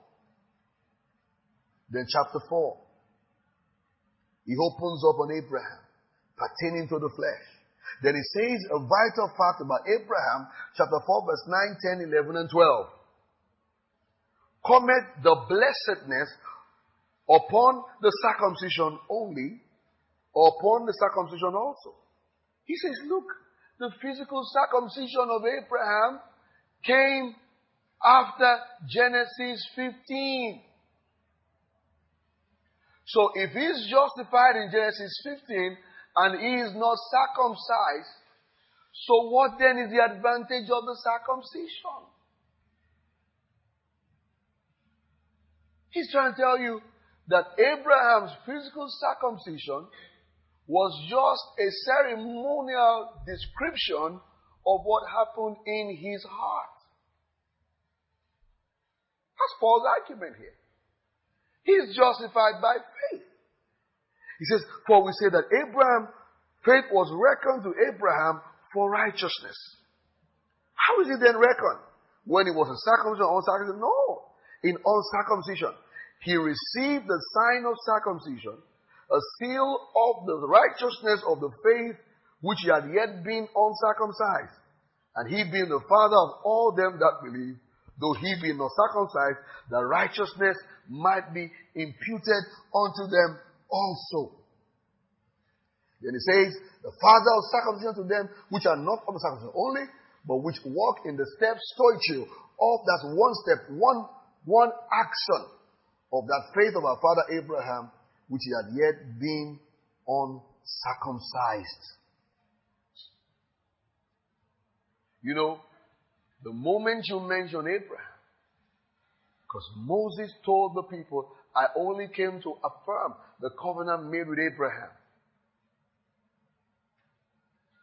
Then chapter four. He opens up on Abraham, pertaining to the flesh. Then he says a vital fact about Abraham, chapter four, verse nine, ten, eleven, and twelve. Cometh the blessedness upon the circumcision only, or upon the circumcision also. He says, look, the physical circumcision of Abraham came after Genesis fifteen. So if he's justified in Genesis fifteen and he is not circumcised, so what then is the advantage of the circumcision? He's trying to tell you that Abraham's physical circumcision was just a ceremonial description of what happened in his heart. That's Paul's argument here. He is justified by faith. He says, for we say that Abraham, faith was reckoned to Abraham for righteousness. How is it then reckoned? When he was in circumcision or uncircumcision? No. In uncircumcision. He received the sign of circumcision, a seal of the righteousness of the faith which he had yet been uncircumcised. And he being the father of all them that believe, though he be not circumcised, the righteousness might be imputed unto them also. Then he says, the father of circumcision to them which are not of circumcision only, but which walk in the steps stoichio of that one step, one, one action of that faith of our father Abraham, which he had yet been uncircumcised. You know, the moment you mention Abraham, because Moses told the people, I only came to affirm the covenant made with Abraham.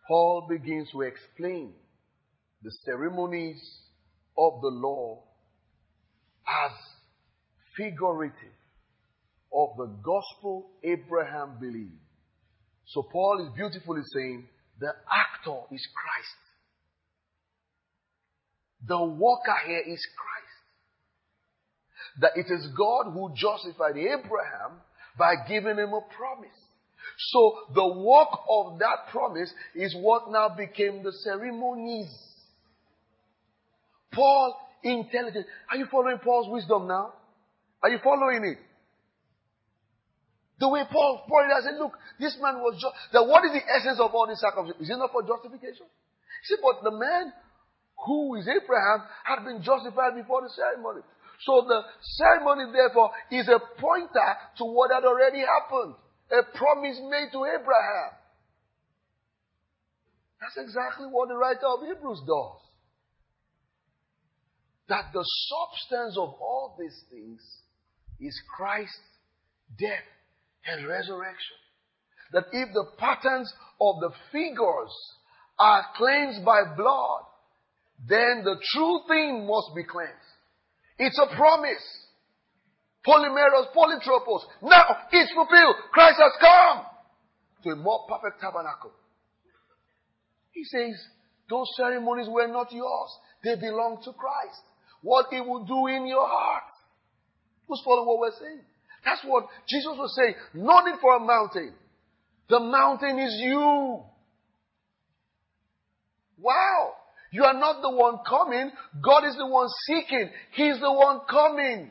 Paul begins to explain the ceremonies of the law as figurative of the gospel Abraham believed. So Paul is beautifully saying the actor is Christ. The worker here is Christ. That it is God who justified Abraham by giving him a promise. So the work of that promise is what now became the ceremonies. Paul, intelligent. Are you following Paul's wisdom now? Are you following it? The way Paul poured it, I said, look, this man was just, that what is the essence of all this circumcision? Is it not for justification? See, but the man who is Abraham had been justified before the ceremony. So the ceremony, therefore, is a pointer to what had already happened. A promise made to Abraham. That's exactly what the writer of Hebrews does. That the substance of all these things is Christ's death and resurrection. That if the patterns of the figures are cleansed by blood, then the true thing must be cleansed. It's a promise. Polymeros, polytropos. Now it's fulfilled. Christ has come to a more perfect tabernacle. He says, those ceremonies were not yours. They belong to Christ. What He will do in your heart. Who's following what we're saying? That's what Jesus was saying. No need for a mountain. The mountain is you. Wow. You are not the one coming. God is the one seeking. He's the one coming.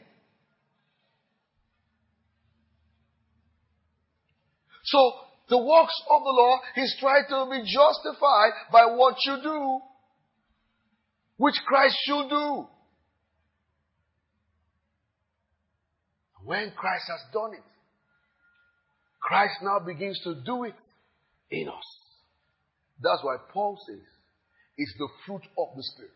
So, the works of the law is trying to be justified by what you do, which Christ should do. When Christ has done it, Christ now begins to do it in us. That's why Paul says, it's the fruit of the Spirit.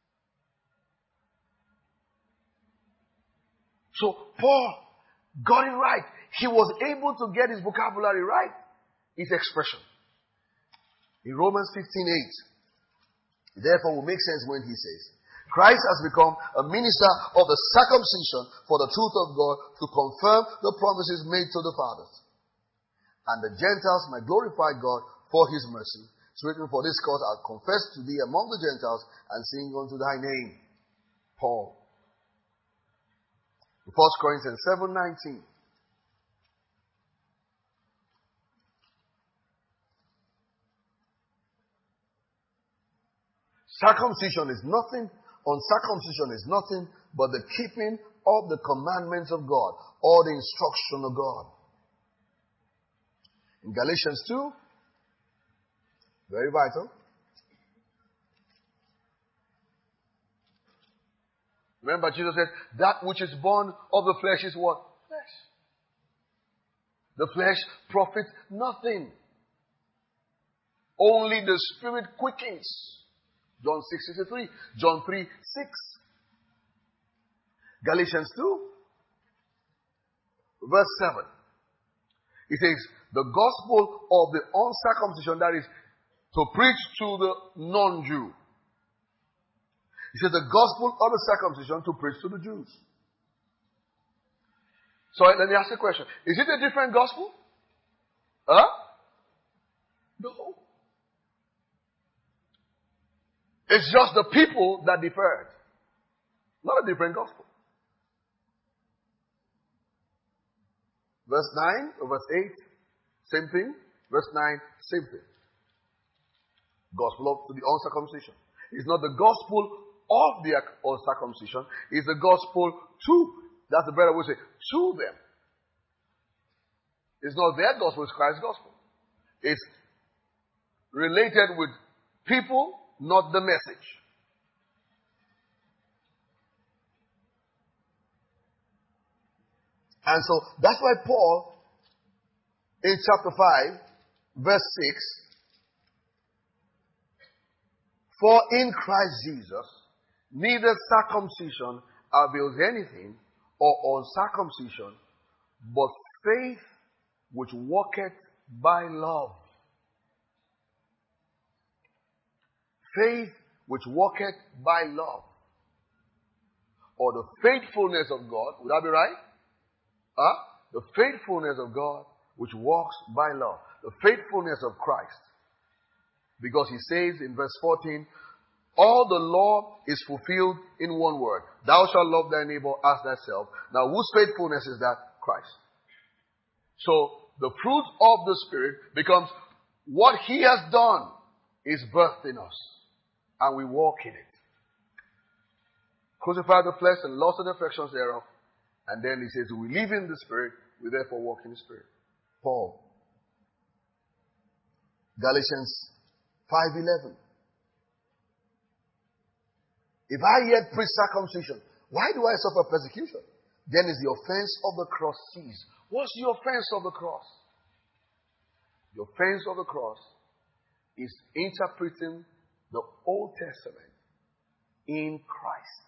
So Paul got it right. He was able to get his vocabulary right. His expression. In Romans fifteen eight, therefore will make sense when he says, Christ has become a minister of the circumcision for the truth of God to confirm the promises made to the fathers. And the Gentiles might glorify God for His mercy. It's written, for this cause I'll confess to thee among the Gentiles and sing unto thy name. Paul. First Corinthians seven nineteen. Circumcision is nothing, uncircumcision is nothing but the keeping of the commandments of God or the instruction of God. In Galatians two, very vital. Remember, Jesus said, that which is born of the flesh is what? Flesh. The flesh profits nothing. Only the Spirit quickens. John six sixty-three. John three six. Galatians two, verse seven. It says, the gospel of the uncircumcision, that is, to preach to the non-Jew. He said the gospel of the circumcision to preach to the Jews. So let me ask you a question. Is it a different gospel? Huh? No. It's just the people that differed. Not a different gospel. Verse nine or verse eight, same thing. Verse nine, same thing. Gospel of to the uncircumcision. It's not the gospel of the uncircumcision. It's the gospel to. That's the better way to say. To them. It's not their gospel, it's Christ's gospel. It's related with people, not the message. And so that's why Paul, in chapter five, verse six, for in Christ Jesus, neither circumcision avails anything, or uncircumcision, but faith which worketh by love. faith which walketh by love. Or the faithfulness of God. Would that be right? Huh? The faithfulness of God which walks by love. The faithfulness of Christ. Because he says in verse fourteen, all the law is fulfilled in one word. Thou shalt love thy neighbor as thyself. Now whose faithfulness is that? Christ. So the fruit of the Spirit becomes what he has done is birthed in us. And we walk in it. Crucify the flesh and lust and affections thereof. And then he says, we live in the Spirit, we therefore walk in the Spirit. Paul. Galatians five eleven. If I yet preach circumcision, why do I suffer persecution? Then is the offense of the cross ceased. What's the offense of the cross? The offense of the cross is interpreting the Old Testament in Christ.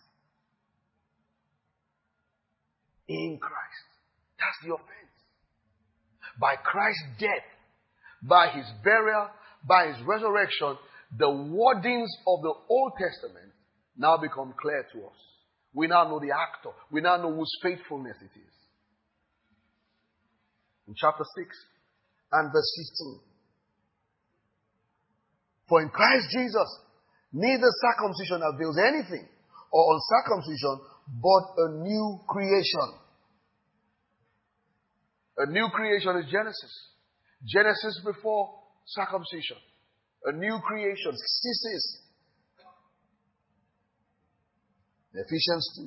In Christ. That's the offense. By Christ's death, by his burial, by his resurrection, the wordings of the Old Testament now become clear to us. We now know the actor. We now know whose faithfulness it is. In chapter six and verse fifteen. For in Christ Jesus, neither circumcision avails anything, or uncircumcision, but a new creation. A new creation is Genesis. Genesis before circumcision. A new creation. Ceases. Ephesians two.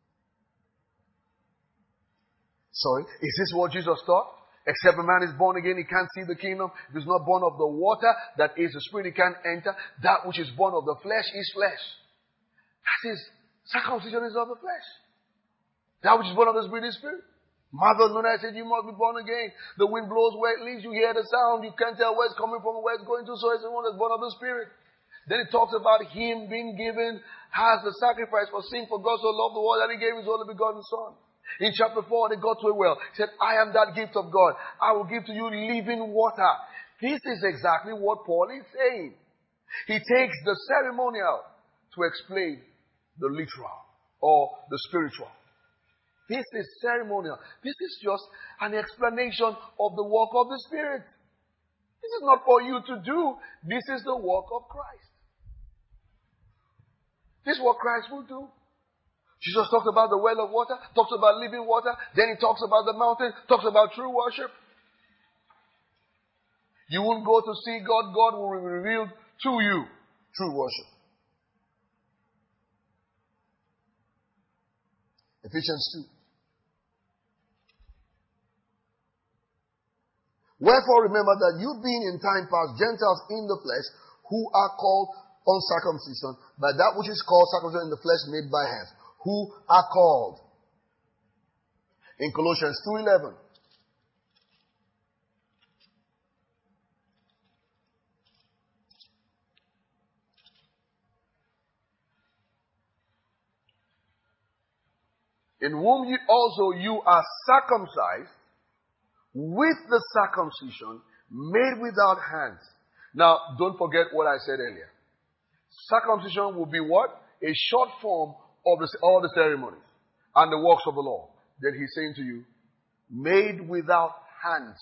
Sorry, is this what Jesus taught? Except a man is born again, he can't see the kingdom. If he's not born of the water, that is the spirit, he can't enter. That which is born of the flesh is flesh. That is, circumcision is of the flesh. That which is born of the spirit is spirit. Mother Nuna said, you must be born again. The wind blows where it leaves, you hear the sound, you can't tell where it's coming from, where it's going to, so it's the one that's born of the spirit. Then it talks about him being given as the sacrifice for sin, for God so loved the world that he gave his only begotten Son. In chapter four, they got to it well. He said, I am that gift of God. I will give to you living water. This is exactly what Paul is saying. He takes the ceremonial to explain the literal or the spiritual. This is ceremonial. This is just an explanation of the work of the Spirit. This is not for you to do. This is the work of Christ. This is what Christ will do. Jesus talks about the well of water, talks about living water, then he talks about the mountain, talks about true worship. You won't go to see God, God will be revealed to you. True worship. Ephesians two. Wherefore remember that you being in time past Gentiles in the flesh, who are called uncircumcision, by that which is called circumcision in the flesh made by hands, who are called. In Colossians two eleven. In whom you also you are circumcised with the circumcision made without hands. Now, don't forget what I said earlier. Circumcision will be what? A short form of the, all the ceremonies and the works of the law. Then he's saying to you, made without hands.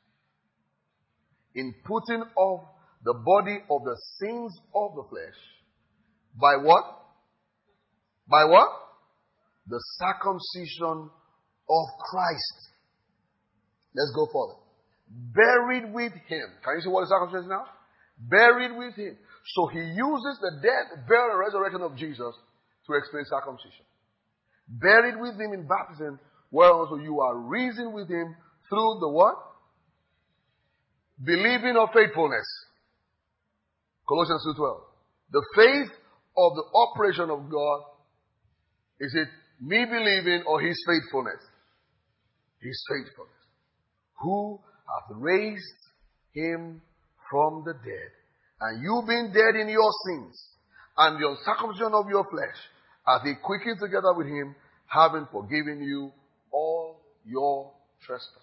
In putting off the body of the sins of the flesh. By what? By what? The circumcision of Christ. Let's go further. Buried with him. Can you see what the circumcision is now? Buried with him. So he uses the death, burial, and resurrection of Jesus to explain circumcision. Buried with him in baptism, where also you are risen with him through the what? Believing of faithfulness. Colossians two twelve. The faith of the operation of God, is it me believing or his faithfulness? His faithfulness. Who hath raised him from the dead, and you being dead in your sins, and the uncircumcision of your flesh, hath he quickened together with him, having forgiven you all your trespasses.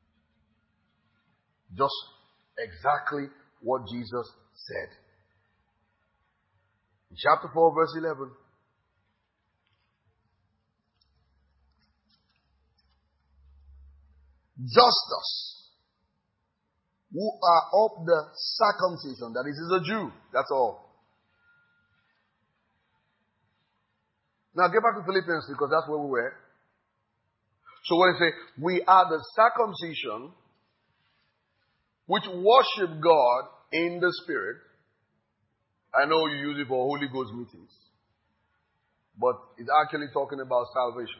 Just exactly what Jesus said. Chapter four, verse eleven. Justus, who are of the circumcision, that is, is a Jew. That's all. Now get back to Philippians because that's where we were. So when I say, we are the circumcision which worship God in the Spirit. I know you use it for Holy Ghost meetings. But it's actually talking about salvation.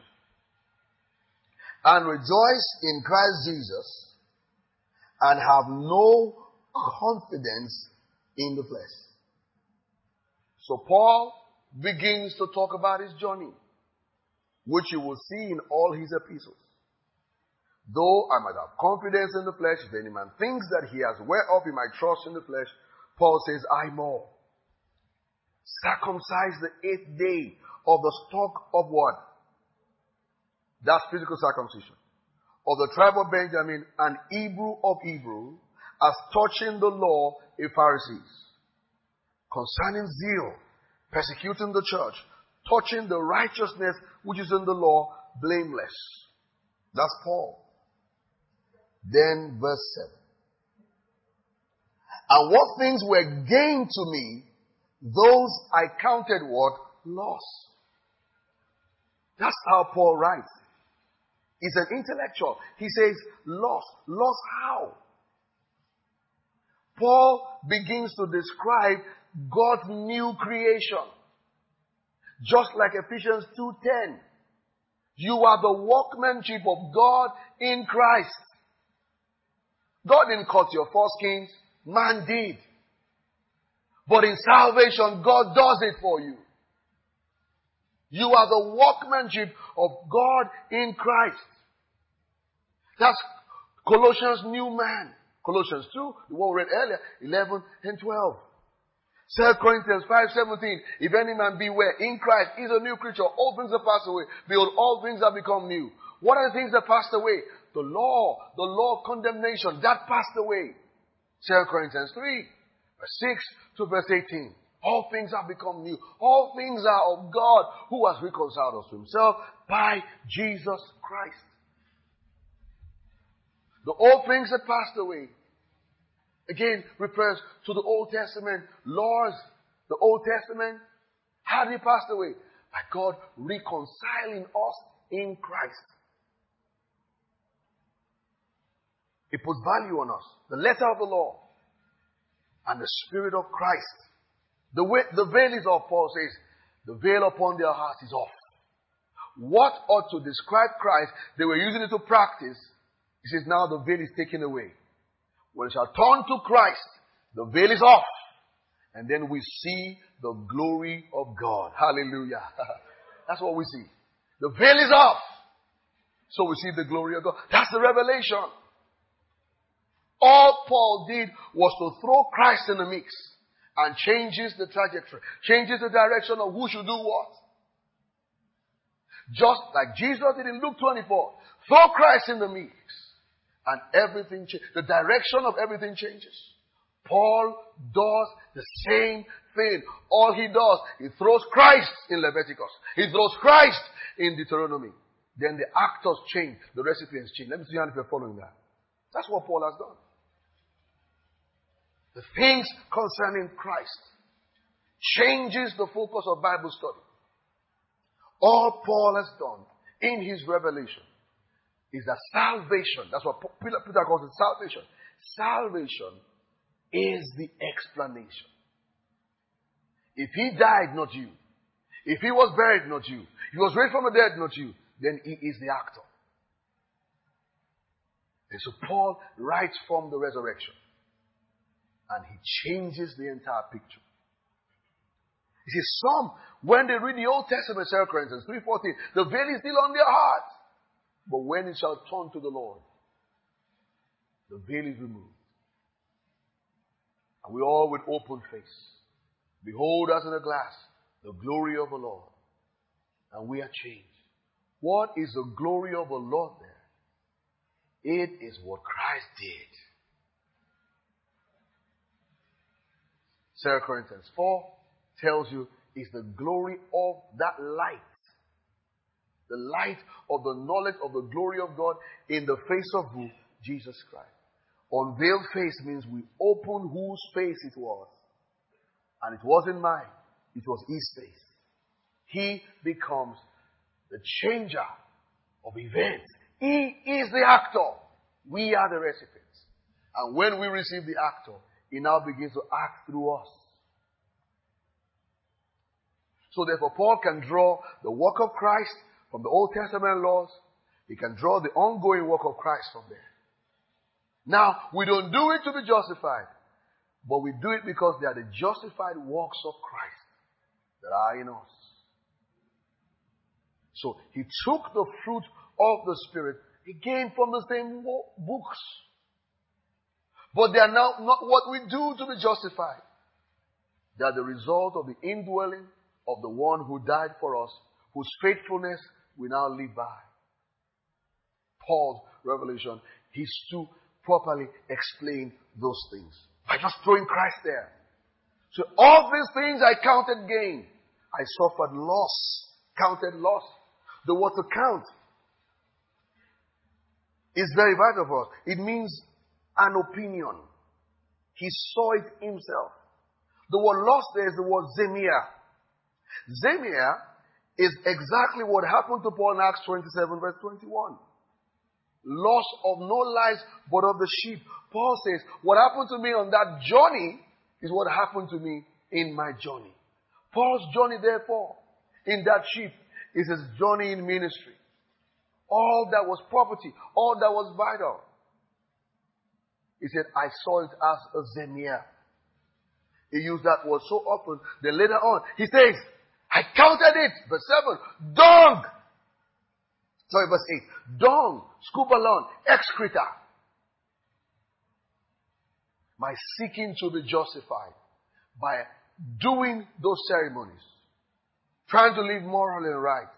And rejoice in Christ Jesus and have no confidence in the flesh. So Paul begins to talk about his journey, which you will see in all his epistles. Though I might have confidence in the flesh, if any man thinks that he has whereof he might trust in the flesh, Paul says, I more. Circumcised the eighth day of the stock of what? That's physical circumcision. Of the tribe of Benjamin, an Hebrew of Hebrew, as touching the law, a Pharisee. Concerning zeal, persecuting the church, touching the righteousness which is in the law, blameless. That's Paul. Then verse seven. And what things were gained to me, those I counted what? Loss. That's how Paul writes. He's an intellectual. He says, loss. Loss how? Paul begins to describe God's new creation. Just like Ephesians two ten. You are the workmanship of God in Christ. God didn't cut your foreskins. Man did. But in salvation, God does it for you. You are the workmanship of God in Christ. That's Colossians' new man. Colossians two, the one we read earlier, eleven and twelve. Second Corinthians five seventeen. If any man beware, in Christ is a new creature. All things are passed away. Behold, all things have become new. What are the things that passed away? The law, the law of condemnation, that passed away. Second Corinthians three, verse six to verse eighteen. All things have become new. All things are of God, who has reconciled us to himself by Jesus Christ. The old things that passed away, again, refers to the Old Testament laws. The Old Testament, how did it pass away? By God reconciling us in Christ. It puts value on us. The letter of the law and the Spirit of Christ. The, way, the veil is off, Paul says. The veil upon their hearts is off. What ought to describe Christ, they were using it to practice. He says now the veil is taken away. When it shall turn to Christ, the veil is off. And then we see the glory of God. Hallelujah. That's what we see. The veil is off. So we see the glory of God. That's the revelation. All Paul did was to throw Christ in the mix. And changes the trajectory. Changes the direction of who should do what. Just like Jesus did in Luke twenty-four. Throw Christ in the mix. And everything changes. The direction of everything changes. Paul does the same thing. All he does, he throws Christ in Leviticus. He throws Christ in Deuteronomy. Then the actors change. The recipients change. Let me see if you're following that. That's what Paul has done. The things concerning Christ changes the focus of Bible study. All Paul has done in his revelation is that salvation, that's what Peter calls it, salvation. Salvation is the explanation. If he died, not you. If he was buried, not you. If he was raised from the dead, not you. Then he is the actor. And so Paul writes from the resurrection. And he changes the entire picture. He says, some, when they read the Old Testament, Second Corinthians three fourteen, the veil is still on their heart. But when it shall turn to the Lord, the veil is removed. And we all with open face behold as in a glass the glory of the Lord. And we are changed. What is the glory of the Lord there? It is what Christ did. Second Corinthians four tells you is the glory of that light. The light of the knowledge of the glory of God in the face of who? Jesus Christ. Unveiled face means we open whose face it was. And it wasn't mine. It was his face. He becomes the changer of events. He is the actor. We are the recipients. And when we receive the actor, he now begins to act through us. So therefore, Paul can draw the work of Christ from the Old Testament laws. He can draw the ongoing work of Christ from there. Now, we don't do it to be justified, but we do it because they are the justified works of Christ that are in us. So he took the fruit of the Spirit again from the same books. But they are now not what we do to be justified. They are the result of the indwelling of the one who died for us, whose faithfulness we now live by. Paul's revelation, he's to properly explain those things by just throwing Christ there. So all these things I counted gain. I suffered loss, counted loss. The word to count is very vital for us. It means an opinion. He saw it himself. The word loss there is the word zemia. Zemia is exactly what happened to Paul in Acts twenty-seven verse twenty-one. Loss of no lives but of the sheep. Paul says, what happened to me on that journey is what happened to me in my journey. Paul's journey, therefore, in that sheep is his journey in ministry. All that was property, all that was vital. He said, I saw it as a zemia. He used that word so often. Then later on, he says, I counted it. Verse seven, dung. Sorry, verse eight. Dung, scubalon, excreta. By seeking to be justified. By doing those ceremonies. Trying to live morally right.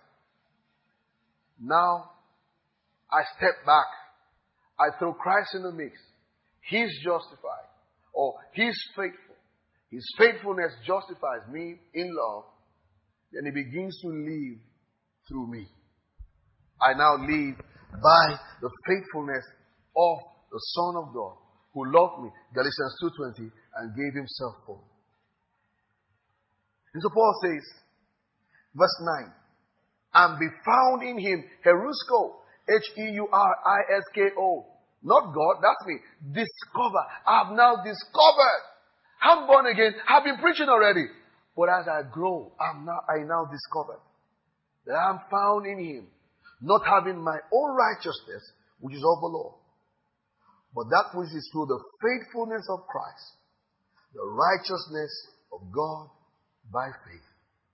Now, I step back. I throw Christ in the mix. He's justified. Or He's faithful. His faithfulness justifies me in love. Then He begins to live through me. I now live by the faithfulness of the Son of God who loved me, Galatians two twenty, and gave Himself for me. And so Paul says, verse nine, and be found in Him, Herusko, H E U R I S K O. Not God, that's me. Discover. I have now discovered. I'm born again. I've been preaching already. But as I grow, I'm now, I now discovered that I'm found in Him. Not having my own righteousness, which is of the law, but that which is through the faithfulness of Christ, the righteousness of God by faith.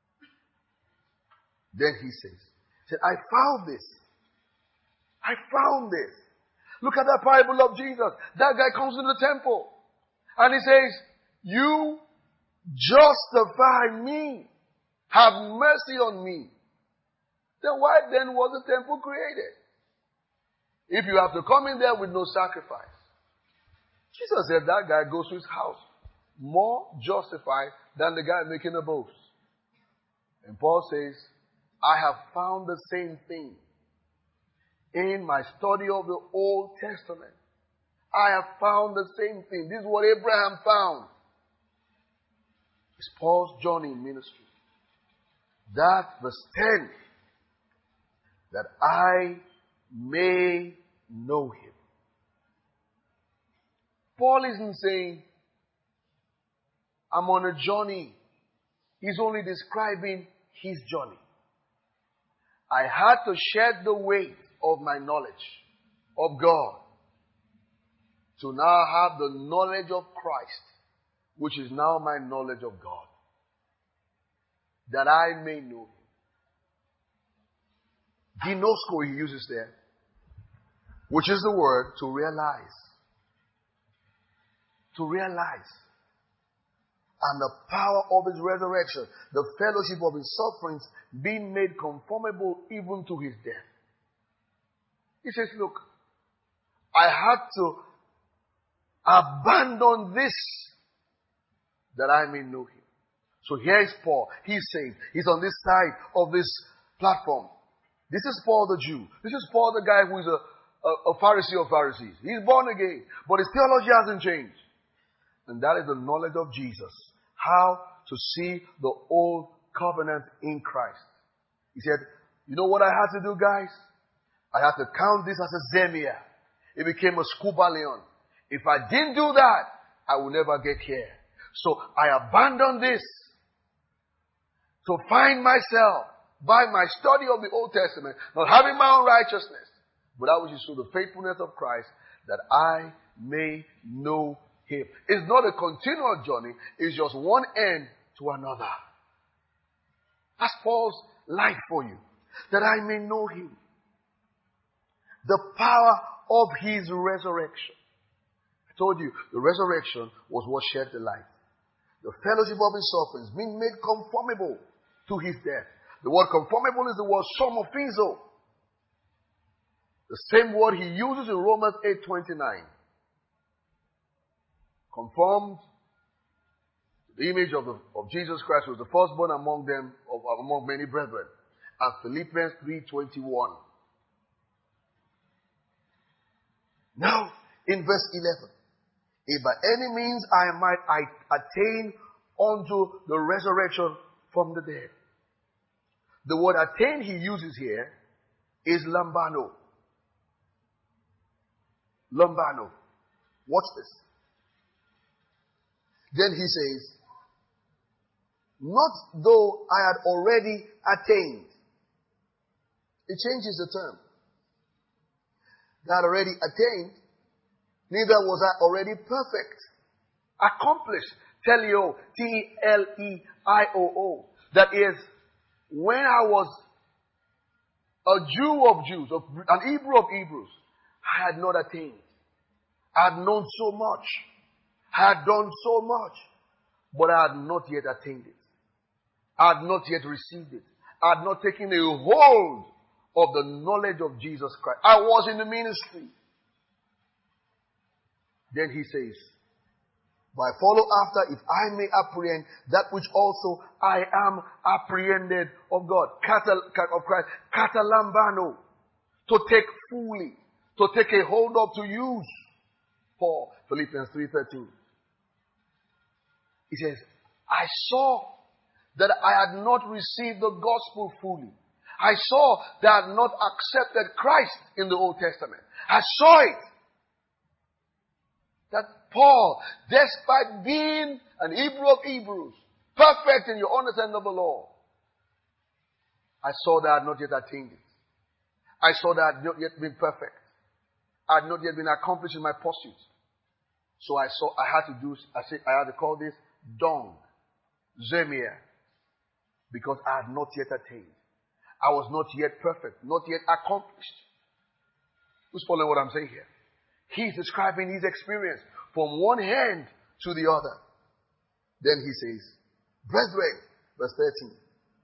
Then he says, he said, I found this. I found this. Look at that parable of Jesus. That guy comes into the temple and he says, you justify me. Have mercy on me. Then why then was the temple created? If you have to come in there with no sacrifice. Jesus said that guy goes to his house more justified than the guy making a boast. And Paul says, I have found the same thing in my study of the Old Testament. I have found the same thing. This is what Abraham found. It's Paul's journey in ministry. That verse ten. That I may know Him. Paul isn't saying, I'm on a journey. He's only describing his journey. I had to shed the weight of my knowledge of God to now have the knowledge of Christ, which is now my knowledge of God, that I may know Him. Ginosko he uses there, which is the word to realize. To realize. And the power of His resurrection, the fellowship of His sufferings, being made conformable even to His death. He says, look, I had to abandon this that I may know Him. So here is Paul. He's saved. He's on this side of this platform. This is Paul the Jew. This is Paul the guy who is a, a, a Pharisee of Pharisees. He's born again, but his theology hasn't changed. And that is the knowledge of Jesus. How to see the old covenant in Christ. He said, you know what I had to do, guys? I had to count this as a zemia. It became a scubalion. If I didn't do that, I will never get here. So I abandoned this to find myself by my study of the Old Testament, not having my own righteousness, but that which is through the faithfulness of Christ, that I may know Him. It's not a continual journey. It's just one end to another. That's Paul's life for you. That I may know Him. The power of His resurrection. I told you, the resurrection was what shed the light. The fellowship of His sufferings, being made conformable to His death. The word conformable is the word somophizo. The same word He uses in Romans eight twenty-nine. Conformed to the image of, the, of Jesus Christ, who was the firstborn among them, of, among many brethren. And Philippians three twenty-one. Now, in verse eleven. If by any means I might I attain unto the resurrection from the dead. The word attain he uses here is lambano. Lambano. Watch this. Then he says, not though I had already attained. It changes the term. That already attained, neither was I already perfect. Accomplished. Teleo. T E L E I O O. That is, when I was a Jew of Jews, an Hebrew of Hebrews, I had not attained. I had known so much. I had done so much. But I had not yet attained it. I had not yet received it. I had not taken a hold of the knowledge of Jesus Christ. I was in the ministry. Then he says, but I follow after if I may apprehend that which also I am apprehended of God. Catal, of Christ. Catalambano. To take fully. To take a hold of, to use. Paul. Philippians three thirteen. He says, I saw that I had not received the gospel fully. I saw that I had not accepted Christ in the Old Testament. I saw it. That Paul, despite being an Hebrew of Hebrews, perfect in your understanding of the law, I saw that I had not yet attained it. I saw that I had not yet been perfect. I had not yet been accomplished in my pursuit. So I saw I had to do, I said, I had to call this dung, zemia, because I had not yet attained. I was not yet perfect, not yet accomplished. Who's following what I'm saying here? He's describing his experience from one hand to the other. Then he says, brethren, verse thirteen,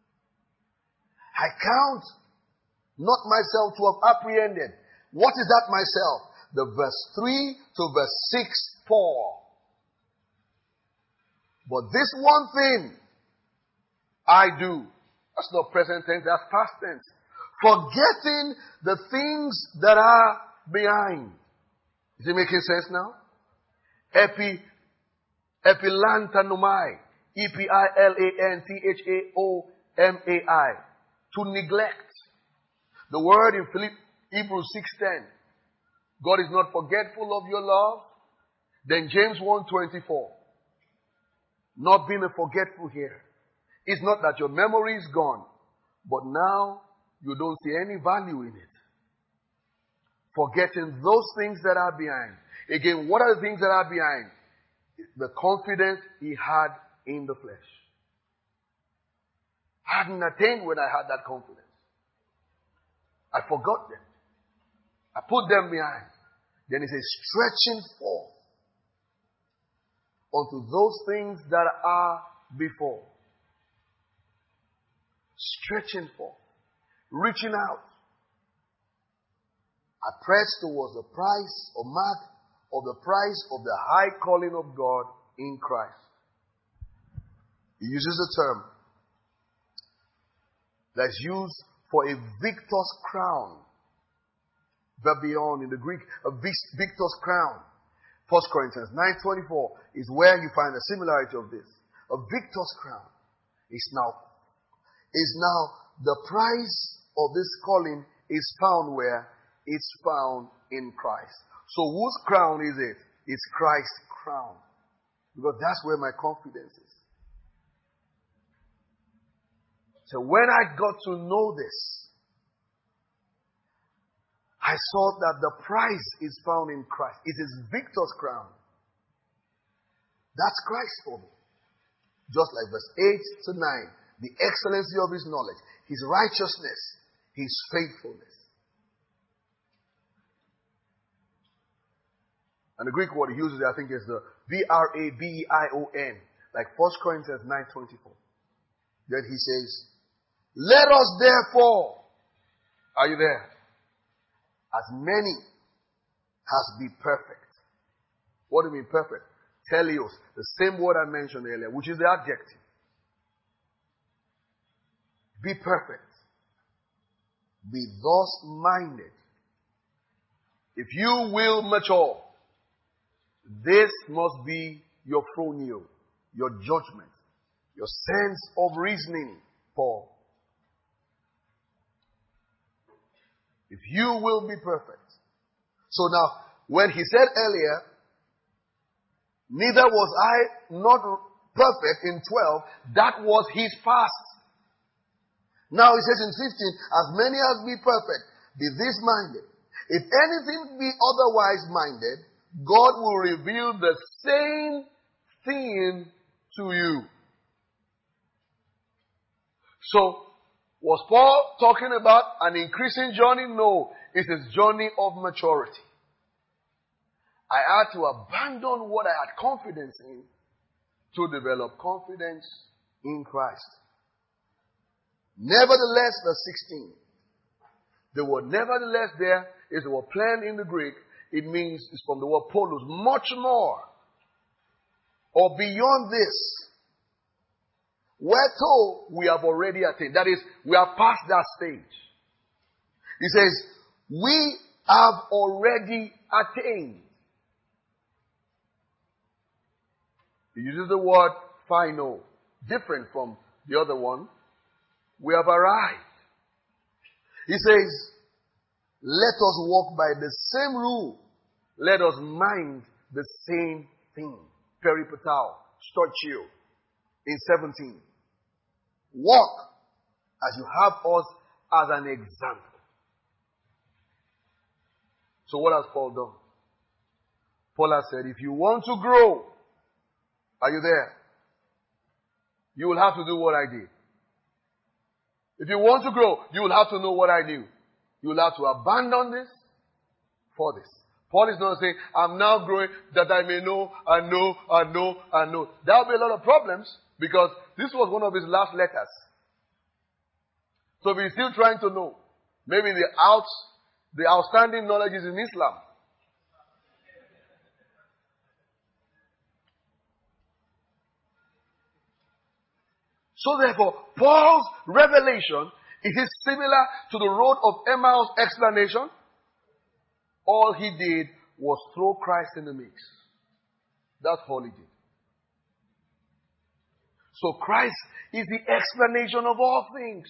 I count not myself to have apprehended. What is that myself? The verse three to verse six, four. But this one thing I do. That's not present tense, that's past tense. Forgetting the things that are behind. Is it making sense now? Epi, epilantanomai. E P I L A N T H A O M A I. To neglect. The word in Philip, Hebrews six ten. God is not forgetful of your love. Then James one twenty-four. Not being a forgetful here. It's not that your memory is gone, but now you don't see any value in it. Forgetting those things that are behind. Again, what are the things that are behind? The confidence he had in the flesh. I hadn't attained when I had that confidence. I forgot them. I put them behind. Then he says, stretching forth unto those things that are before. Stretching forth. Reaching out. I press towards the price or mark of the price of the high calling of God in Christ. He uses a term that's used for a victor's crown. Verbion in the Greek, a victor's crown. First Corinthians nine twenty-four is where you find a similarity of this. A victor's crown is now, is now the prize of this calling is found where? It's found in Christ. So whose crown is it? It's Christ's crown. Because that's where my confidence is. So when I got to know this, I saw that the prize is found in Christ. It is victor's crown. That's Christ for me. Just like verse eight to nine. The excellency of His knowledge, His righteousness, His faithfulness. And the Greek word He uses, I think, is the V R A B E I O N. Like First Corinthians nine twenty-four. Then he says, let us therefore, are you there? As many as be perfect. What do you mean perfect? Teleos, the same word I mentioned earlier, which is the adjective. Be perfect. Be thus minded. If you will mature, this must be your phroneo, your judgment, your sense of reasoning, Paul. If you will be perfect. So now, when he said earlier, neither was I not perfect in twelve, that was his past. Now he says in fifteen, as many as be perfect, be this minded. If anything be otherwise minded, God will reveal the same thing to you. So, was Paul talking about an increasing journey? No. It's his journey of maturity. I had to abandon what I had confidence in to develop confidence in Christ. Nevertheless, verse sixteen. The word nevertheless there is the word plain in the Greek. It means, it's from the word polos, much more. Or beyond this. We're told we have already attained. That is, we are past that stage. He says, we have already attained. He uses the word final, different from the other one. We have arrived. He says, let us walk by the same rule. Let us mind the same thing. Peripatao, stoichio, in seventeen. Walk as you have us as an example. So what has Paul done? Paul has said, if you want to grow, are you there? You will have to do what I did. If you want to grow, you will have to know what I knew. You will have to abandon this for this. Paul is not saying, I'm now growing that I may know, and know, and know, and know. There will be a lot of problems because this was one of his last letters. So if he's still trying to know, maybe the out, the outstanding knowledge is in Islam. So therefore, Paul's revelation, is it similar to the road of Emmaus explanation? All he did was throw Christ in the mix. That's all he did. So Christ is the explanation of all things.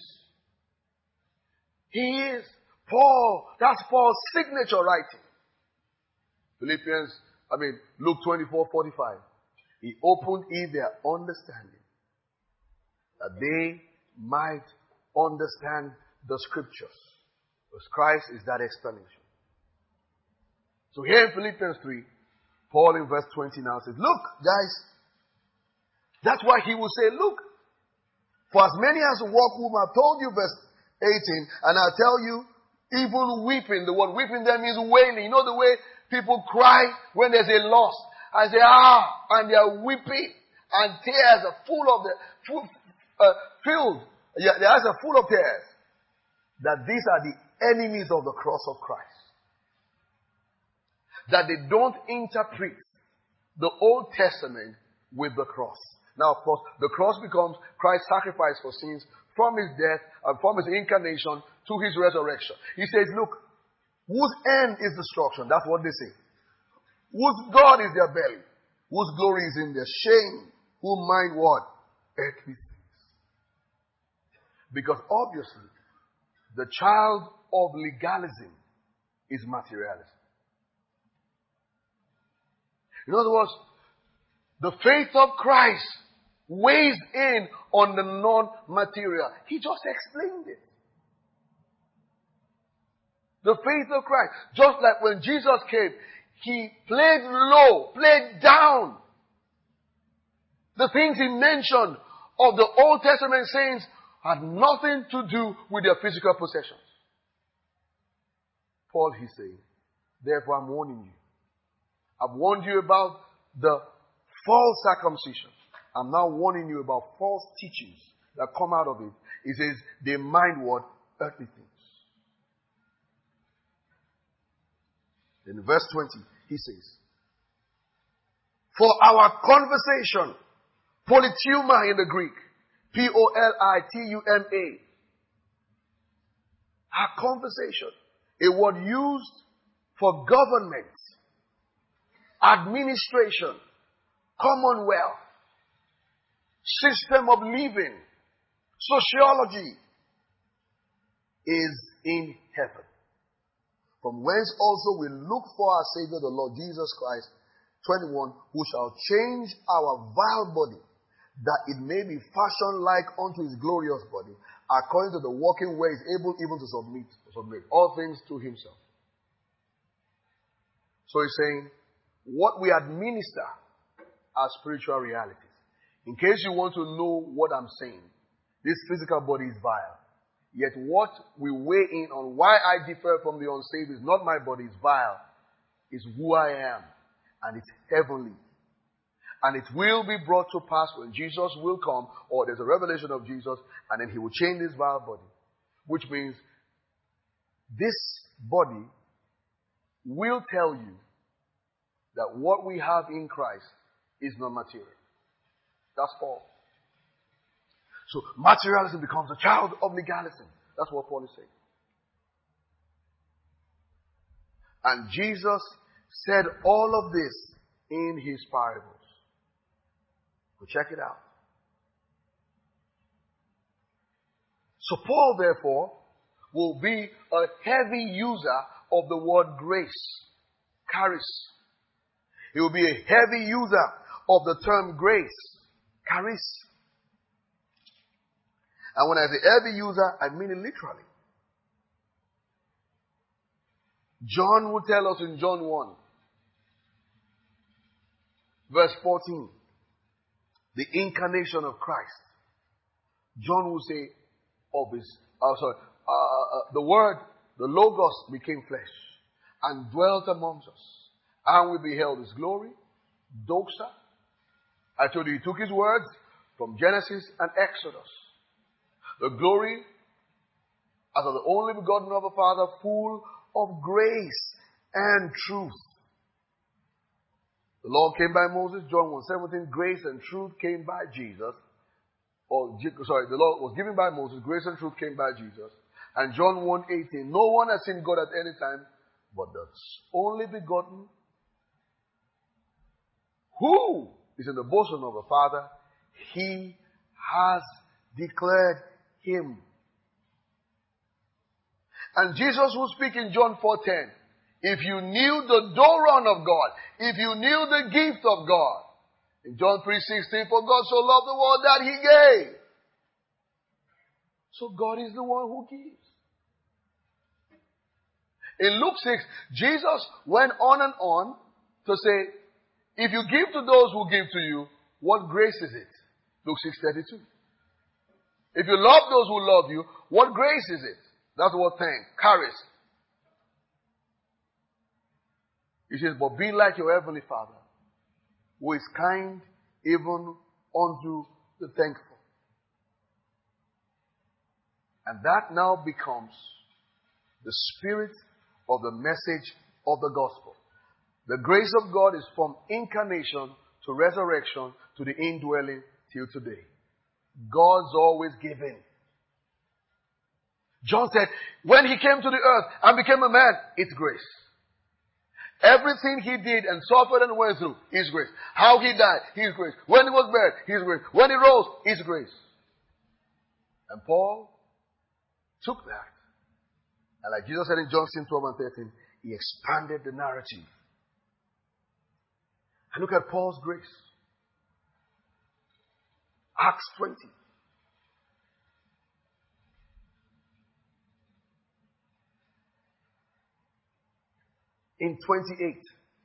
He is Paul. That's Paul's signature writing. Philippians, I mean, Luke twenty-four forty-five. He opened in their understanding that they might understand the scriptures. Because Christ is that explanation. So here in Philippians three, Paul in verse twenty now says, look, guys, that's why he will say, look, for as many as walk whom I've told you, verse eighteen, and I'll tell you, even weeping, the word weeping there means wailing. You know the way people cry when there's a loss, and they ah, and they are weeping, and tears are full of the, full, uh, filled, yeah, their eyes are full of tears. That these are the enemies of the cross of Christ. That they don't interpret the Old Testament with the cross. Now, of course, the cross becomes Christ's sacrifice for sins from his death and from his incarnation to his resurrection. He says, look, whose end is destruction? That's what they say. Whose God is their belly? Whose glory is in their shame? Who mind what? Earthly things. Because obviously, the child of legalism is materialism. In other words, the faith of Christ weighs in on the non-material. He just explained it. The faith of Christ. Just like when Jesus came, he played low, played down. The things he mentioned of the Old Testament saints had nothing to do with their physical possessions. Paul, he's saying, therefore I'm warning you. I've warned you about the false circumcision. I'm now warning you about false teachings that come out of it. He says, they mind what? Earthly things. In verse twenty, he says, for our conversation, politeuma in the Greek, P O L I T U M A, our conversation, a word used for government, administration, commonwealth, system of living, sociology, is in heaven. From whence also we look for our Savior, the Lord Jesus Christ, twenty-one, who shall change our vile body, that it may be fashioned like unto his glorious body, according to the working where he is able even to submit, to submit all things to himself. So he's saying, what we administer are spiritual realities. In case you want to know what I'm saying, this physical body is vile. Yet what we weigh in on why I differ from the unsaved is not my body is vile. It's who I am. And it's heavenly. And it will be brought to pass when Jesus will come, or there's a revelation of Jesus, and then he will change this vile body. Which means this body will tell you that what we have in Christ is not material. That's Paul. So materialism becomes a child of legalism. That's what Paul is saying. And Jesus said all of this in his parables. So check it out. So Paul, therefore, will be a heavy user of the word grace. Charis. He will be a heavy user of the term grace. Charis. And when I say heavy user, I mean it literally. John will tell us in John one, verse fourteen, the incarnation of Christ. John will say of his, uh, sorry, uh, uh, the word, the Logos became flesh and dwelt amongst us. And we beheld his glory, doxa. I told you he took his words from Genesis and Exodus. The glory as of the only begotten of the Father, full of grace and truth. The law came by Moses, John one seventeen. Grace and truth came by Jesus. Or, sorry, the law was given by Moses. Grace and truth came by Jesus. And John one eighteen. No one has seen God at any time, but the only begotten, who is in the bosom of the Father, he has declared him. And Jesus will speak in John four ten. If you knew the Doron of God, if you knew the gift of God. In John three sixteen, for God so loved the world that he gave. So God is the one who gives. In Luke six, Jesus went on and on to say, if you give to those who give to you, what grace is it? Luke six thirty-two. If you love those who love you, what grace is it? That's what thing. Charis. He says, but be like your heavenly Father, who is kind even unto the thankful. And that now becomes the spirit of the message of the gospel. The grace of God is from incarnation to resurrection to the indwelling till today. God's always giving. John said, when he came to the earth and became a man, it's grace. Everything he did and suffered and went through is grace. How he died, his grace. When he was buried, his grace. When he rose, his grace. And Paul took that. And like Jesus said in John twelve and thirteen, he expanded the narrative. And look at Paul's grace. Acts twenty. In twenty-eight.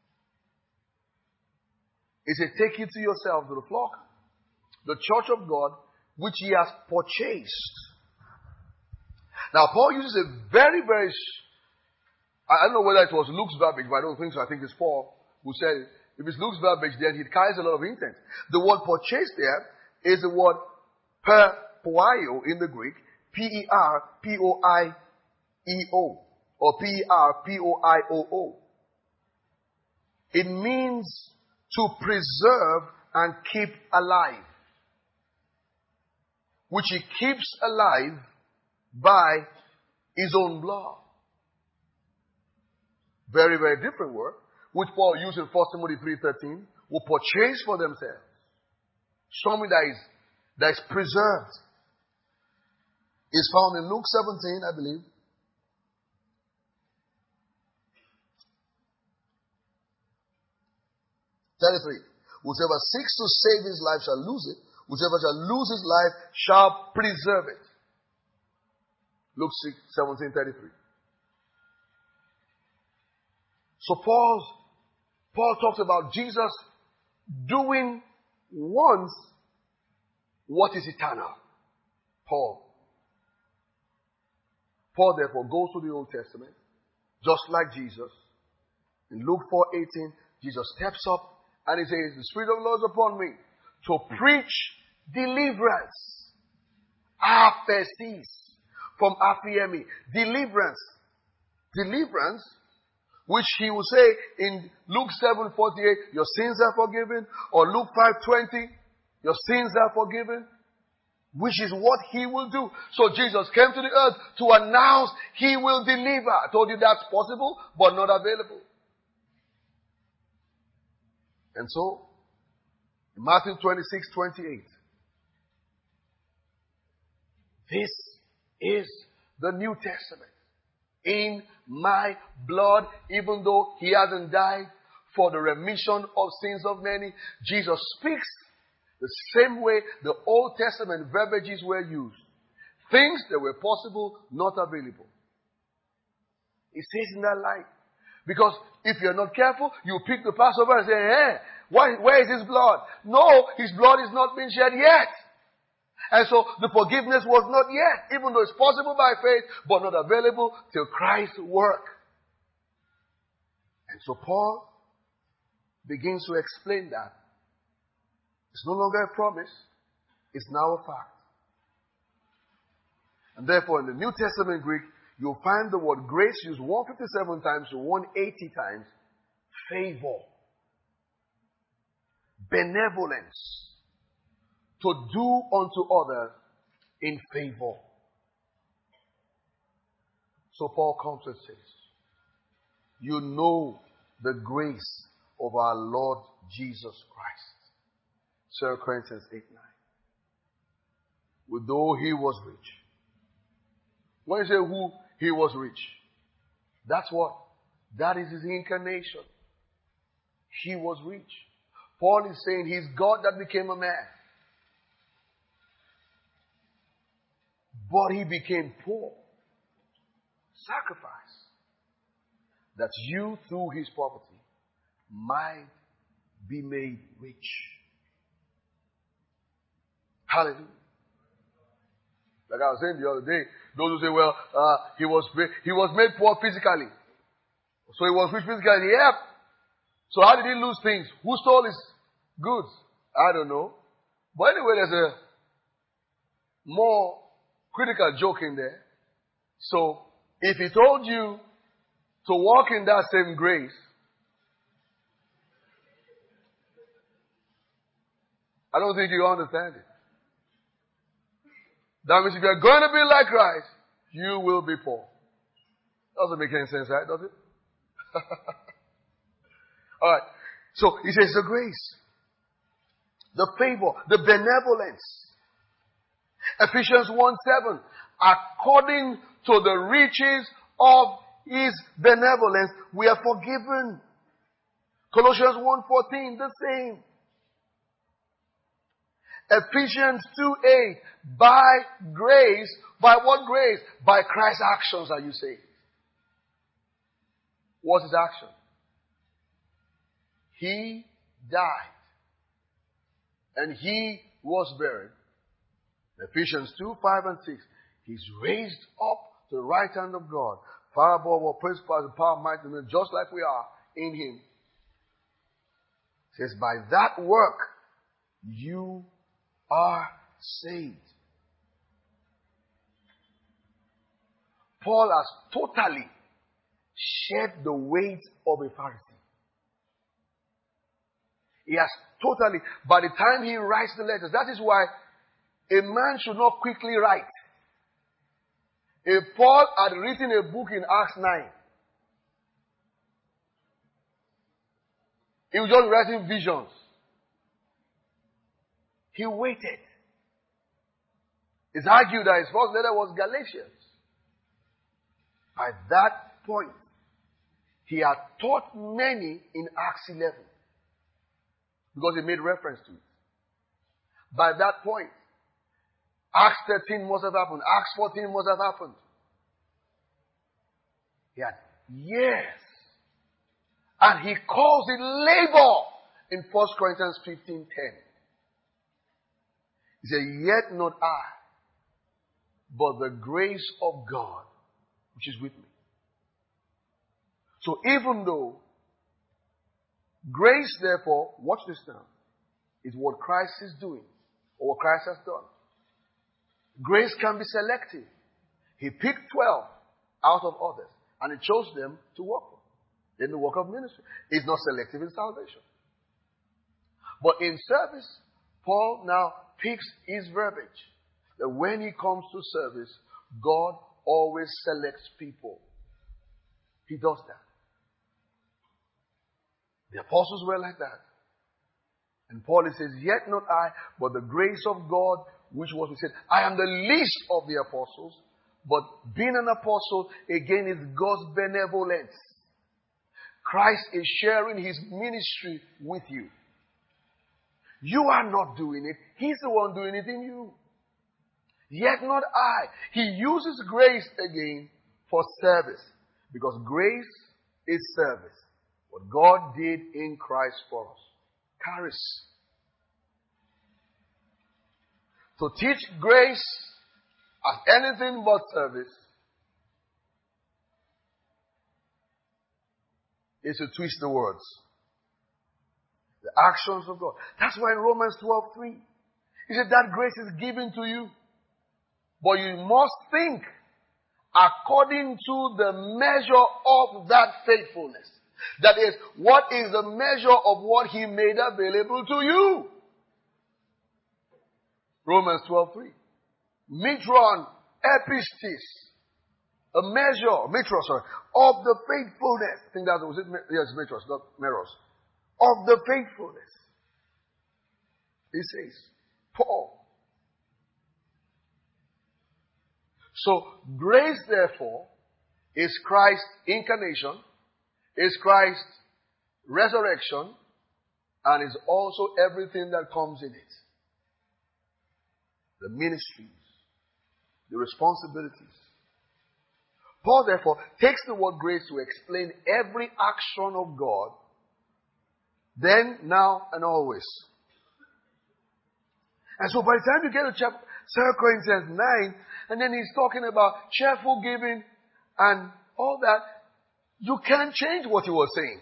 He said, take it to yourselves, to the flock, the church of God, which he has purchased. Now, Paul uses a very, very, I don't know whether it was Luke's verbiage, but I don't think so. I think it's Paul who said it. If it's Luke's verbiage, then it carries a lot of intent. The word purchase there is the word per poio in the Greek, P E R P O I E O, or P E R P O I O O. It means to preserve and keep alive, which he keeps alive by his own blood. Very, very different word, which Paul used in First Timothy three thirteen, will purchase for themselves. Something that is, that is preserved. Is found in Luke seventeen, I believe. thirty-three. Whosoever seeks to save his life shall lose it. Whosoever shall lose his life shall preserve it. Luke seventeen thirty-three. So Paul's, Paul talks about Jesus doing once what is eternal. Paul. Paul therefore goes to the Old Testament, just like Jesus. In Luke four eighteen, Jesus steps up and he says, the Spirit of the Lord is upon me to preach deliverance. Aphesis. From aphiemi. Deliverance. Deliverance. Which he will say in Luke seven forty-eight, your sins are forgiven. Or Luke five twenty, your sins are forgiven. Which is what he will do. So Jesus came to the earth to announce he will deliver. I told you that's possible, but not available. And so, in Matthew twenty-six twenty-eight, this is the New Testament. In my blood, even though he hasn't died for the remission of sins of many, Jesus speaks the same way the Old Testament verbiages were used. Things that were possible, not available. It says in that light. Because if you're not careful, you pick the Passover and say, hey, why, where is his blood? No, his blood is not being shed yet. And so the forgiveness was not yet, even though it's possible by faith, but not available till Christ's work. And so Paul begins to explain that. It's no longer a promise, it's now a fact. And therefore in the New Testament Greek, you'll find the word grace used one hundred fifty-seven times to one hundred eighty times. Favor. Benevolence. To do unto others in favor. So Paul comes and says, you know the grace of our Lord Jesus Christ. Second Corinthians eight nine. With though he was rich. When you say who he was rich, that's what? That is his incarnation. He was rich. Paul is saying he's God that became a man. But he became poor. Sacrifice. That you through his poverty might be made rich. Hallelujah. Like I was saying the other day, those who say, well, uh, he was he was made poor physically. So he was rich physically. Yeah. So how did he lose things? Who stole his goods? I don't know. But anyway, there's a more critical joke in there. So if he told you to walk in that same grace, I don't think you understand it. That means if you're going to be like Christ, you will be poor. Doesn't make any sense, right? Does it? Alright. So, he says the grace, the favor, the benevolence. Ephesians one seven. According to the riches of His benevolence, we are forgiven. Colossians one fourteen, the same. Ephesians two eight. By grace, by what grace? By Christ's actions are you saved. What's His action? He died. And He was buried. Ephesians two, five and six. He's raised up to the right hand of God, far above all principalities and power, might, and just like we are in Him. It says, by that work, you are saved. Paul has totally shed the weight of a Pharisee. He has totally, by the time he writes the letters, that is why a man should not quickly write. If Paul had written a book in Acts nine, he was just writing visions. He waited. It's argued that his first letter was Galatians. By that point, he had taught many in Acts eleven. Because he made reference to it. By that point, Acts thirteen must have happened. Acts fourteen must have happened. He had years. And he calls it labor in First Corinthians fifteen ten. He said, yet not I, but the grace of God, which is with me. So even though grace, therefore, watch this now, is what Christ is doing, or what Christ has done. Grace can be selective. He picked twelve out of others, and He chose them to work for in the work of ministry. He's not selective in salvation. But in service, Paul now picks his verbiage. That when he comes to service, God always selects people. He does that. The apostles were like that. And Paul says, yet not I, but the grace of God, which was, he said, I am the least of the apostles, but being an apostle, again, is God's benevolence. Christ is sharing His ministry with you. You are not doing it. He's the one doing it in you. Yet not I. He uses grace again for service. Because grace is service. What God did in Christ for us. Charis. To teach grace as anything but service is to twist the words. The actions of God. That's why in Romans twelve three, he said that grace is given to you. But you must think according to the measure of that faithfulness. That is, what is the measure of what He made available to you? Romans twelve three. Metron epistis. A measure, metros, sorry, of the faithfulness. I think that was it. Yes, metros, not meros. Of the faithfulness. He says, Paul. So, grace, therefore, is Christ's incarnation, is Christ's resurrection, and is also everything that comes in it. The ministries, the responsibilities. Paul, therefore, takes the word grace to explain every action of God, then, now, and always. And so by the time you get to chapter Second Corinthians nine, and then he's talking about cheerful giving and all that, you can't change what he was saying.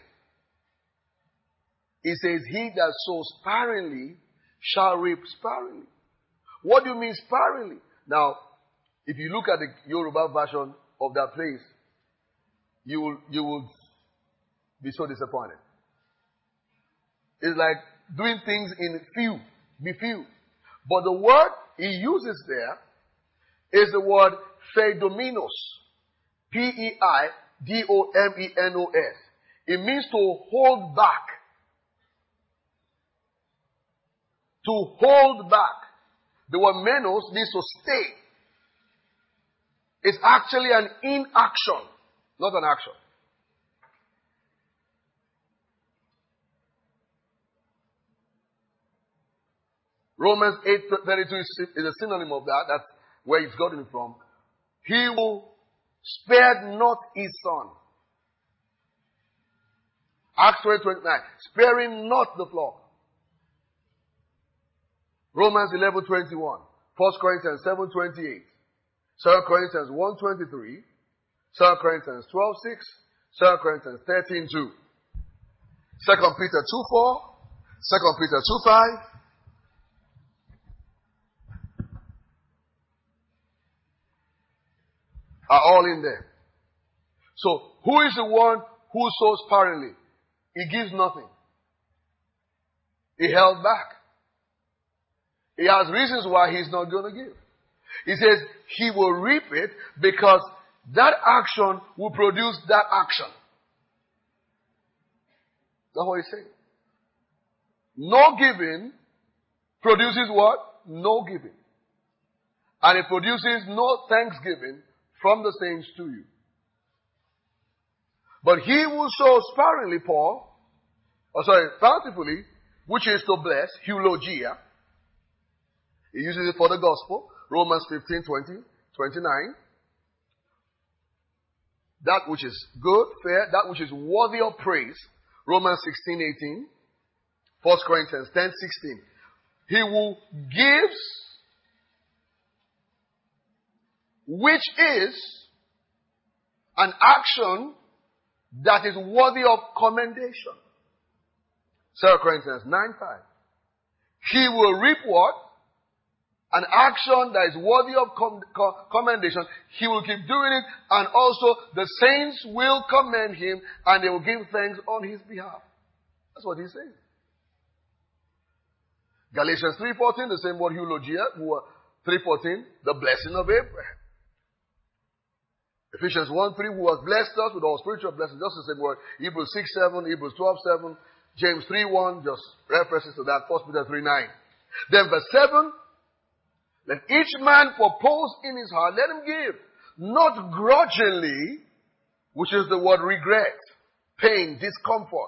He says, he that sows sparingly shall reap sparingly. What do you mean sparingly? Now, if you look at the Yoruba version of that place, you will, you will be so disappointed. It's like doing things in few Be few. But the word he uses there is the word peidomenos. P E I D O M E N O S. It means to hold back. To hold back. The word menos means to stay. It's actually an inaction, not an action. Romans eight thirty-two is a synonym of that. That's where he's gotten it from. He will spare not his son. Acts twenty twenty-nine. Sparing not the flock. Romans eleven twenty-one. First Corinthians seven twenty-eight. Second Corinthians one twenty-three. Second Corinthians twelve six. Second Corinthians thirteen two. Second Peter two four. Second Peter two five. Are all in there. So, who is the one who sows sparingly? He gives nothing. He held back. He has reasons why he's not going to give. He says he will reap it because that action will produce that action. That's what he's saying. No giving produces what? No giving. And it produces no thanksgiving from the saints to you. But he who sows sparingly, Paul, or sorry, bountifully, which is to bless, eulogia. He uses it for the gospel. Romans fifteen, twenty, twenty-nine. That which is good, fair, that which is worthy of praise. Romans sixteen, eighteen. First Corinthians ten, sixteen. He who gives, which is an action that is worthy of commendation. Second Corinthians nine, five. He will reap what? An action that is worthy of com- com- commendation. He will keep doing it, and also the saints will commend him, and they will give thanks on his behalf. That's what he's saying. Galatians three fourteen, the same word eulogia, three fourteen, the blessing of Abraham. Ephesians one three, who has blessed us with all spiritual blessings, just the same word. Hebrews six seven, Hebrews twelve seven, James three one, just references to that. First Peter three nine. Then verse seven, let each man propose in his heart, let him give, not grudgingly, which is the word regret, pain, discomfort.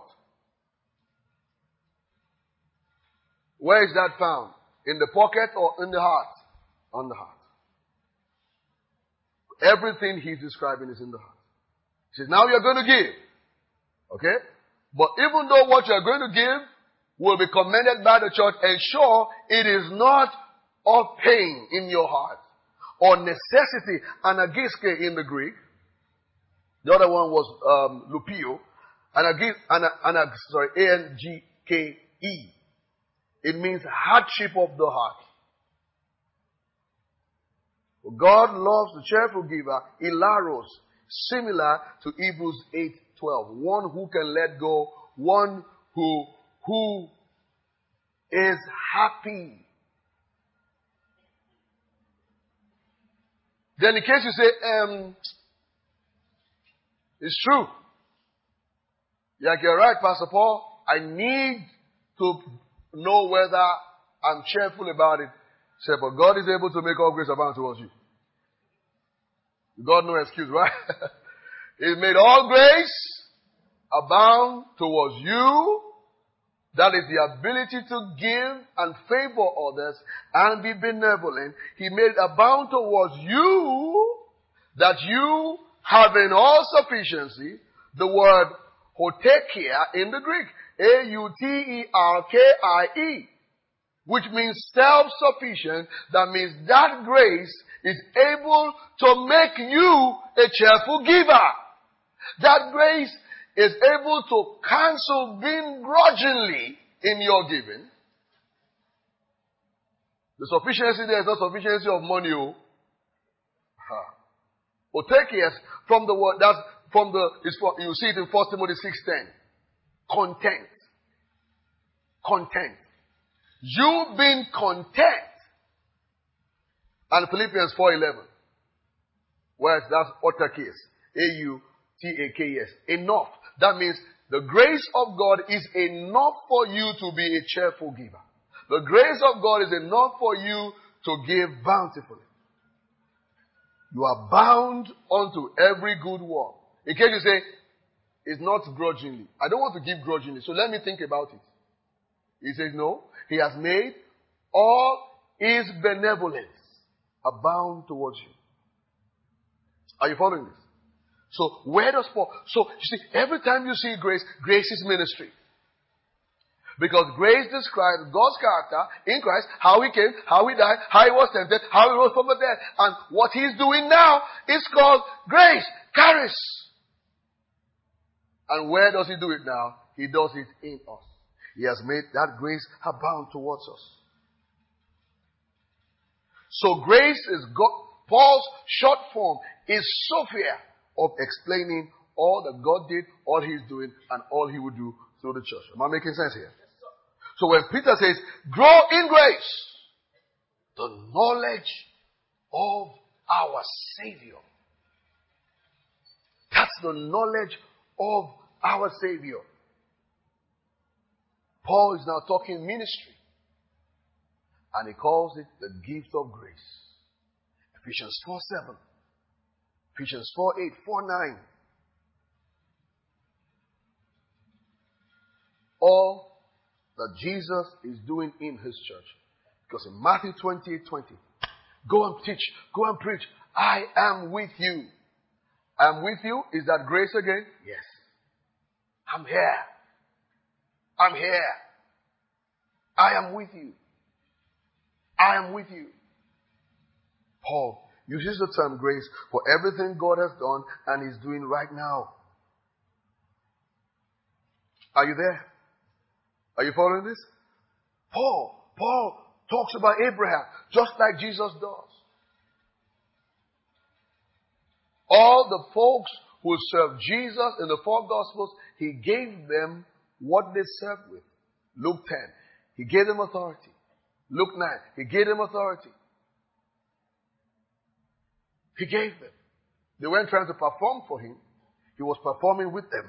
Where is that found? In the pocket or in the heart? On the heart. Everything he's describing is in the heart. He says, now you're going to give. Okay? But even though what you're going to give will be commended by the church, ensure it is not of pain in your heart or necessity, anagiske in the Greek. The other one was um, lupio. Anag, anag, anag, sorry, A N G K E. It means hardship of the heart. God loves the cheerful giver, hilaros, similar to Hebrews eight twelve. One who can let go, one who, who is happy. Then in case you say, um, it's true. Like you're right, Pastor Paul, I need to know whether I'm cheerful about it. Say, but God is able to make all grace abound towards you. God no excuse, right? He made all grace abound towards you. That is the ability to give and favor others and be benevolent. He made abound towards you that you, having all sufficiency, the word hotekia in the Greek, A U T E R K I E, which means self-sufficient. That means that grace is able to make you a cheerful giver. That grace is able to cancel being grudgingly in your giving. The sufficiency there is not sufficiency of money. Oh. Otekias, from the word, that's from the, it's from, you see it in First Timothy six ten. Content. Content. You being content. And Philippians four eleven. Where that's utter case. A U T A K S. Enough. That means the grace of God is enough for you to be a cheerful giver. The grace of God is enough for you to give bountifully. You are bound unto every good work. In case you say, it's not grudgingly. I don't want to give grudgingly, so let me think about it. He says, no. He has made all his benevolence abound towards you. Are you following this? So, where does Paul... So, you see, every time you see grace, grace is ministry. Because grace describes God's character in Christ, how he came, how he died, how he was tempted, how he rose from the dead. And what he's doing now is called grace, charis. And where does he do it now? He does it in us. He has made that grace abound towards us. So grace is God. Paul's short form is Sophia of explaining all that God did, all he's doing, and all he will do through the church. Am I making sense here? So when Peter says, grow in grace, the knowledge of our Savior. That's the knowledge of our Savior. Paul is now talking ministry. And he calls it the gift of grace. Ephesians four seven. Ephesians four eight, four nine. All that Jesus is doing in his church. Because in Matthew twenty-eight twenty, go and teach, go and preach. I am with you. I am with you. Is that grace again? Yes. I'm here. I'm here. I am with you. I am with you. Paul uses the term grace for everything God has done and is doing right now. Are you there? Are you following this? Paul, Paul talks about Abraham just like Jesus does. All the folks who served Jesus in the four Gospels, he gave them what they served with. Luke ten, he gave them authority. Luke nine, he gave them authority. He gave them. They weren't trying to perform for him. He was performing with them.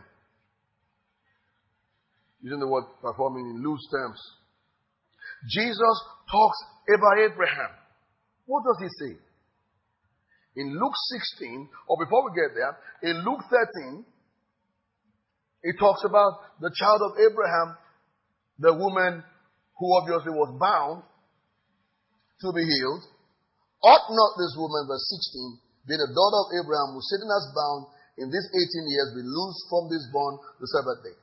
Using the word performing in loose terms. Jesus talks about Abraham. What does he say? In Luke sixteen, or before we get there, in Luke thirteen, he talks about the child of Abraham, the woman who obviously was bound to be healed. Ought not this woman, verse sixteen, being a daughter of Abraham, who sitting as bound in these eighteen years, be loosed from this bond the Sabbath day?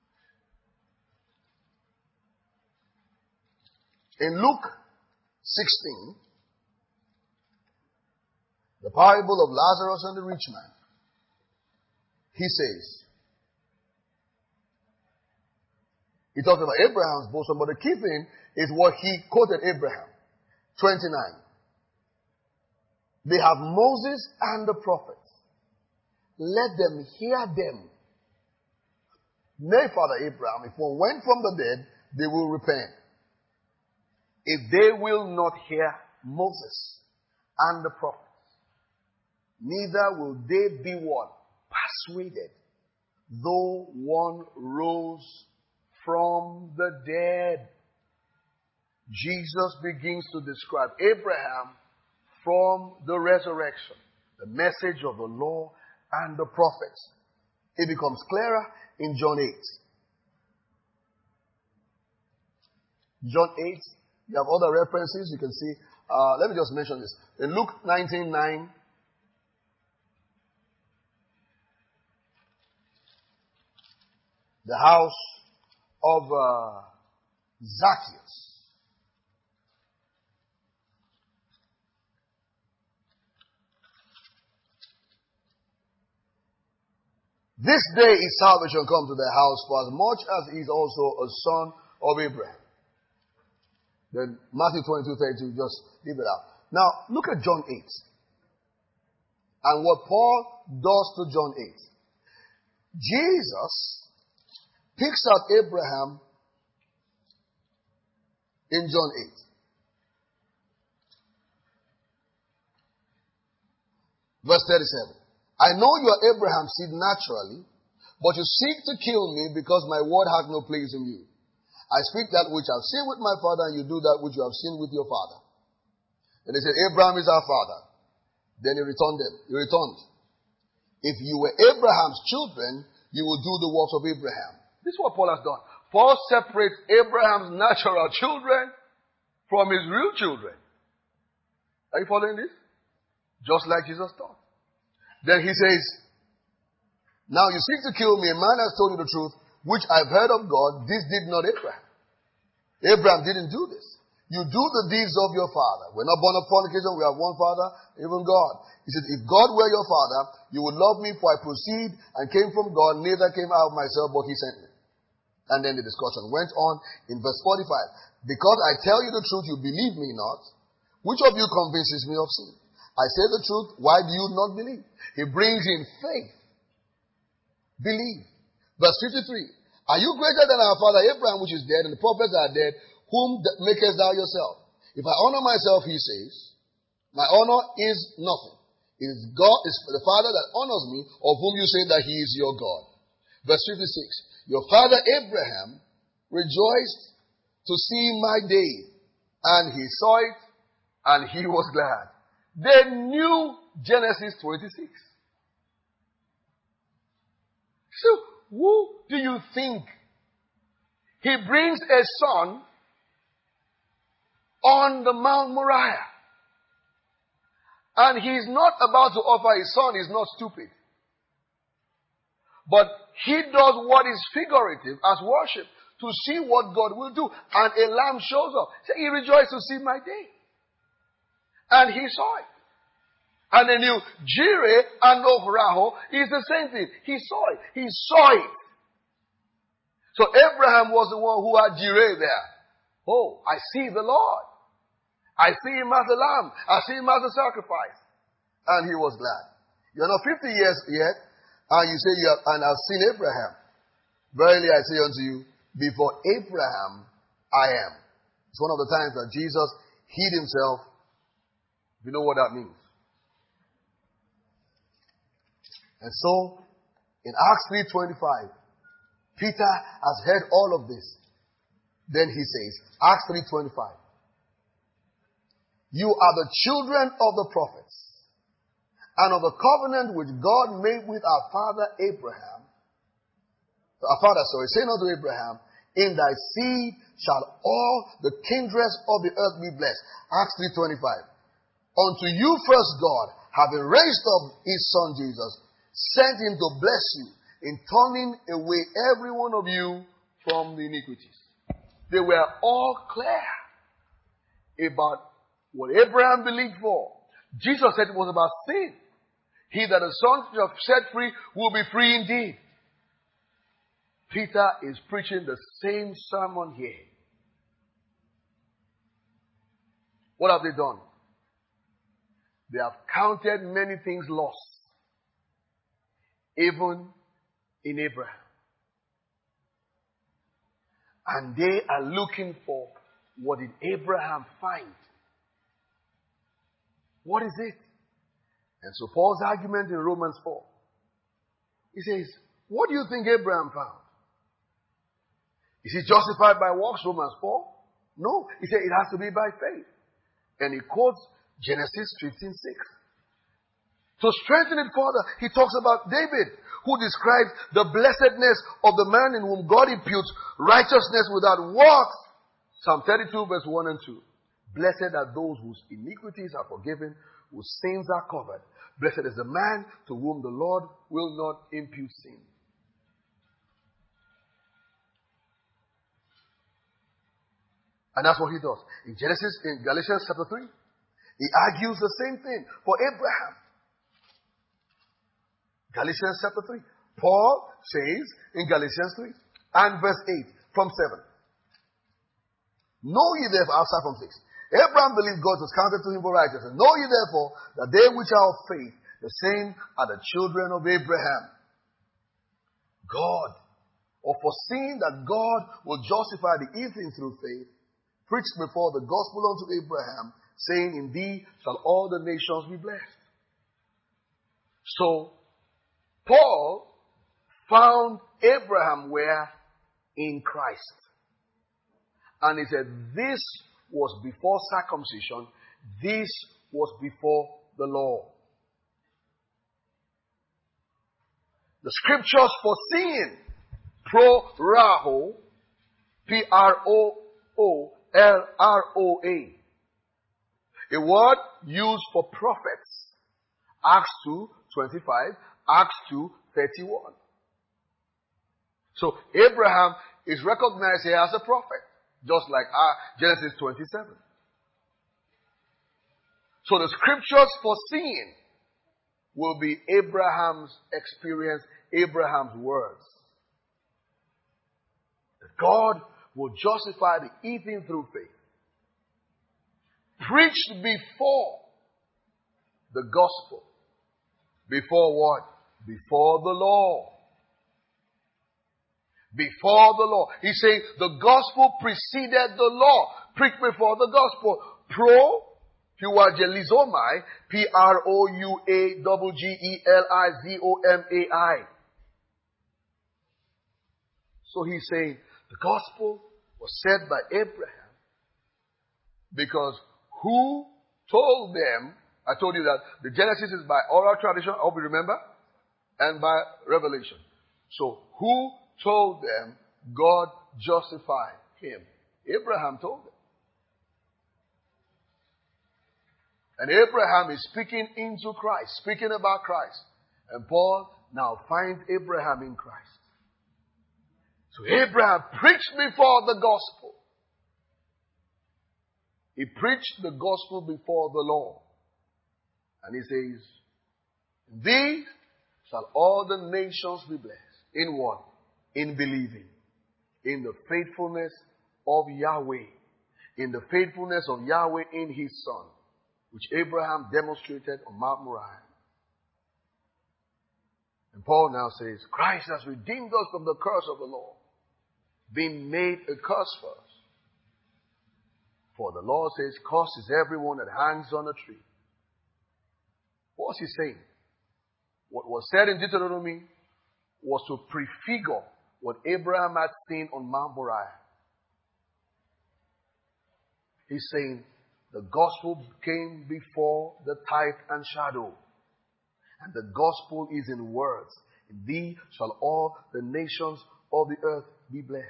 In Luke sixteen, the parable of Lazarus and the rich man, he says, he talks about Abraham's bosom, but the key thing is what he quoted Abraham. twenty-nine. They have Moses and the prophets. Let them hear them. Nay, Father Abraham, if one went from the dead, they will repent. If they will not hear Moses and the prophets, neither will they be what? Persuaded, though one rose from the dead. Jesus begins to describe Abraham from the resurrection, the message of the law and the prophets. It becomes clearer in John eight. John eight, you have other references you can see. Uh, let me just mention this. In Luke nineteen nine, the house of uh, Zacchaeus. This day is salvation come to the house, for as much as he is also a son of Abraham. Then Matthew twenty-two thirty-two, just leave it out. Now, look at John eight. And what Paul does to John eight. Jesus picks out Abraham In John eight. Verse thirty-seven. I know you are Abraham's seed naturally, but you seek to kill me because my word has no place in you. I speak that which I have seen with my father, and you do that which you have seen with your father. And they said, Abraham is our father. Then he returned them. He returned. If you were Abraham's children, you would do the works of Abraham. This is what Paul has done. Paul separates Abraham's natural children from his real children. Are you following this? Just like Jesus taught. Then he says, now you seek to kill me. A man has told you the truth, which I've heard of God. This did not Abraham. Abraham didn't do this. You do the deeds of your father. We're not born of fornication. We have one father, even God. He said, if God were your father, you would love me, for I proceed and came from God, neither came out of myself, but he sent me. And then the discussion went on in verse forty-five. Because I tell you the truth, you believe me not. Which of you convinces me of sin? I say the truth, why do you not believe? He brings in faith. Believe. Verse fifty-three. Are you greater than our father Abraham, which is dead, and the prophets are dead? Whom makest thou yourself? If I honor myself, he says, my honor is nothing. It is God, is the Father that honors me, of whom you say that he is your God. Verse fifty-six. Your father Abraham rejoiced to see my day, and he saw it, and he was glad. They knew Genesis twenty-six. So, who do you think? He brings a son on the Mount Moriah. And he's not about to offer his son. He's not stupid. But he does what is figurative as worship to see what God will do. And a lamb shows up. So he rejoiced to see my day. And he saw it. And they knew Jireh and Ohraho is the same thing. He saw it. He saw it. So Abraham was the one who had Jireh there. Oh, I see the Lord. I see him as a lamb. I see him as a sacrifice. And he was glad. You're not fifty years yet, and you say, you have, and I've seen Abraham. Verily I say unto you, before Abraham, I am. It's one of the times that Jesus hid himself. You know what that means. And so, in Acts three twenty-five, Peter has heard all of this. Then he says, Acts three twenty-five, you are the children of the prophets and of the covenant which God made with our father Abraham. Our father, sorry, saying unto Abraham, in thy seed shall all the kindreds of the earth be blessed. Acts three twenty-five. Unto you first God, having raised up his son Jesus, sent him to bless you in turning away every one of you from the iniquities. They were all clear about what Abraham believed for. Jesus said it was about sin. He that the Son shall set free will be free indeed. Peter is preaching the same sermon here. What have they done? They have counted many things lost, even in Abraham. And they are looking for, what did Abraham find? What is it? And so Paul's argument in Romans four, he says, what do you think Abraham found? Is he justified by works, Romans four? No, he said it has to be by faith. And he quotes Genesis fifteen six. To strengthen it further, he talks about David, who describes the blessedness of the man in whom God imputes righteousness without works. Psalm thirty-two verse one and two. Blessed are those whose iniquities are forgiven, whose sins are covered. Blessed is the man to whom the Lord will not impute sin. And that's what he does. In Genesis, in Galatians chapter three, he argues the same thing for Abraham. Galatians chapter three. Paul says in Galatians three and verse eight from seven. Know ye therefore, outside from six. Abraham believed God was counted to him for righteousness. Know ye therefore that they which are of faith, the same are the children of Abraham. God, or foreseeing that God will justify the heathen through faith, preached before the gospel unto Abraham, saying, in thee shall all the nations be blessed. So, Paul found Abraham where? In Christ. And he said, this was before circumcision, this was before the law. The scriptures foreseeing, pro-raho, P R O O L R O A. A word used for prophets. Acts two twenty-five, Acts two thirty-one. So Abraham is recognized here as a prophet, just like uh, Genesis twenty-seven. So the scriptures foreseeing will be Abraham's experience, Abraham's words. That God will justify the heathen through faith. Preached before the gospel. Before what? Before the law. Before the law. He says the gospel preceded the law. Preached before the gospel. Pro Puagelizomai, P R O U A G G E L I Z O M A I. So he's saying the gospel was said by Abraham because who told them? I told you that the Genesis is by oral tradition, I hope you remember, and by revelation. So who told them God justified him? Abraham told them. And Abraham is speaking into Christ, speaking about Christ. And Paul now finds Abraham in Christ. So Abraham preached before the gospel. He preached the gospel before the law. And he says, in thee shall all the nations be blessed. In what? In believing. In the faithfulness of Yahweh. In the faithfulness of Yahweh in his Son, which Abraham demonstrated on Mount Moriah. And Paul now says, Christ has redeemed us from the curse of the law, being made a curse for us. For the law says, cursed is everyone that hangs on a tree. What's he saying? What was said in Deuteronomy was to prefigure what Abraham had seen on Mount Moriah. He's saying, the gospel came before the type and shadow. And the gospel is in words. In thee shall all the nations of the earth be blessed.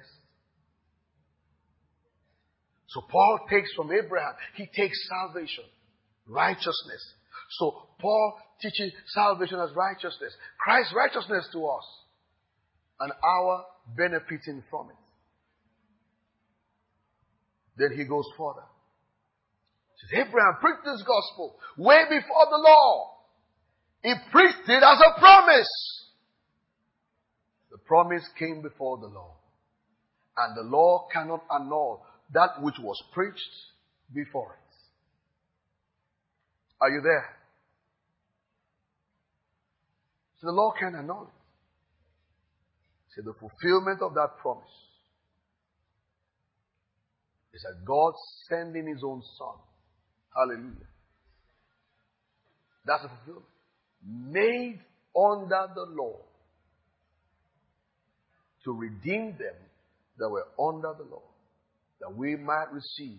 So Paul takes from Abraham, he takes salvation, righteousness. So Paul teaches salvation as righteousness. Christ's righteousness to us. And our benefiting from it. Then he goes further. He says, Abraham preached this gospel way before the law. He preached it as a promise. The promise came before the law. And the law cannot annul that which was preached before it. Are you there? So the law can annul it. See, the fulfillment of that promise is that God sending his own Son. Hallelujah. That's the fulfillment. Made under the law to redeem them that were under the law, that we might receive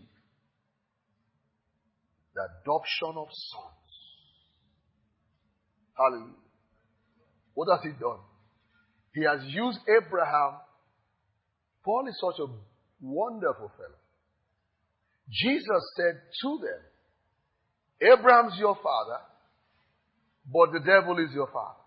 the adoption of sons. Hallelujah. What has he done? He has used Abraham. Paul is such a wonderful fellow. Jesus said to them, Abraham's your father, but the devil is your father.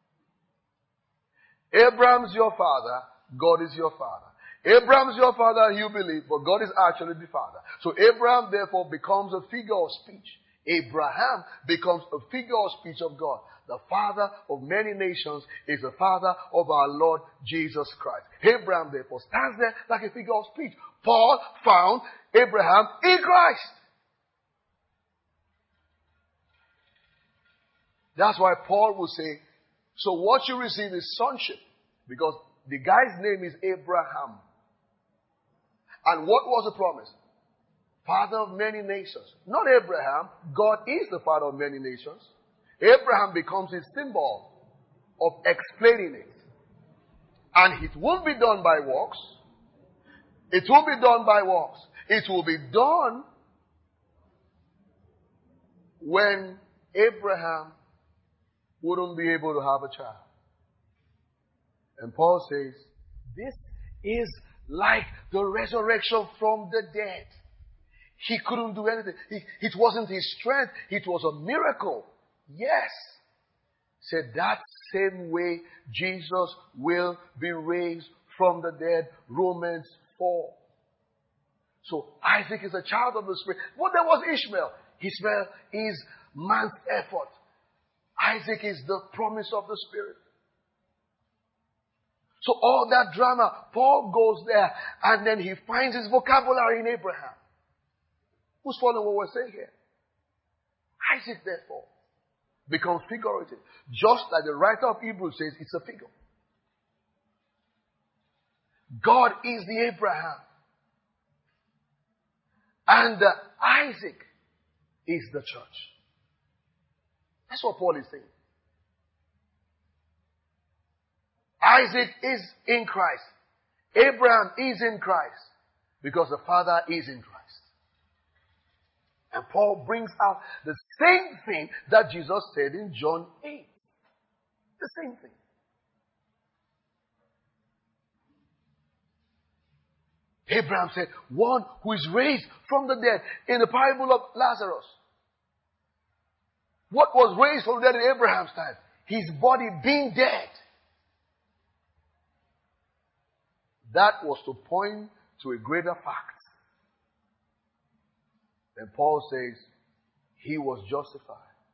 Abraham's your father, God is your father. Abraham's your father, you believe, but God is actually the father. So Abraham therefore becomes a figure of speech. Abraham becomes a figure of speech of God. The father of many nations is the father of our Lord Jesus Christ. Abraham therefore stands there like a figure of speech. Paul found Abraham in Christ. That's why Paul will say, so what you receive is sonship. Because the guy's name is Abraham. And what was the promise? Father of many nations. Not Abraham. God is the father of many nations. Abraham becomes a symbol of explaining it. And it won't be done by works. It won't be done by works. It will be done when Abraham wouldn't be able to have a child. And Paul says, this is like the resurrection from the dead. He couldn't do anything. He, it wasn't his strength. It was a miracle. Yes. Said that same way Jesus will be raised from the dead. Romans four. So Isaac is a child of the Spirit. But there was Ishmael. Ishmael is man's effort. Isaac is the promise of the Spirit. So all that drama, Paul goes there and then he finds his vocabulary in Abraham. Who's following what we're saying here? Isaac, therefore, becomes figurative. Just like the writer of Hebrews says, it's a figure. God is the Abraham. And uh, Isaac is the church. That's what Paul is saying. Isaac is in Christ. Abraham is in Christ. Because the Father is in Christ. And Paul brings out the same thing that Jesus said in John eight. The same thing. Abraham said, one who is raised from the dead in the parable of Lazarus. What was raised from the dead in Abraham's time? His body being dead. That was to point to a greater fact. And Paul says, he was justified.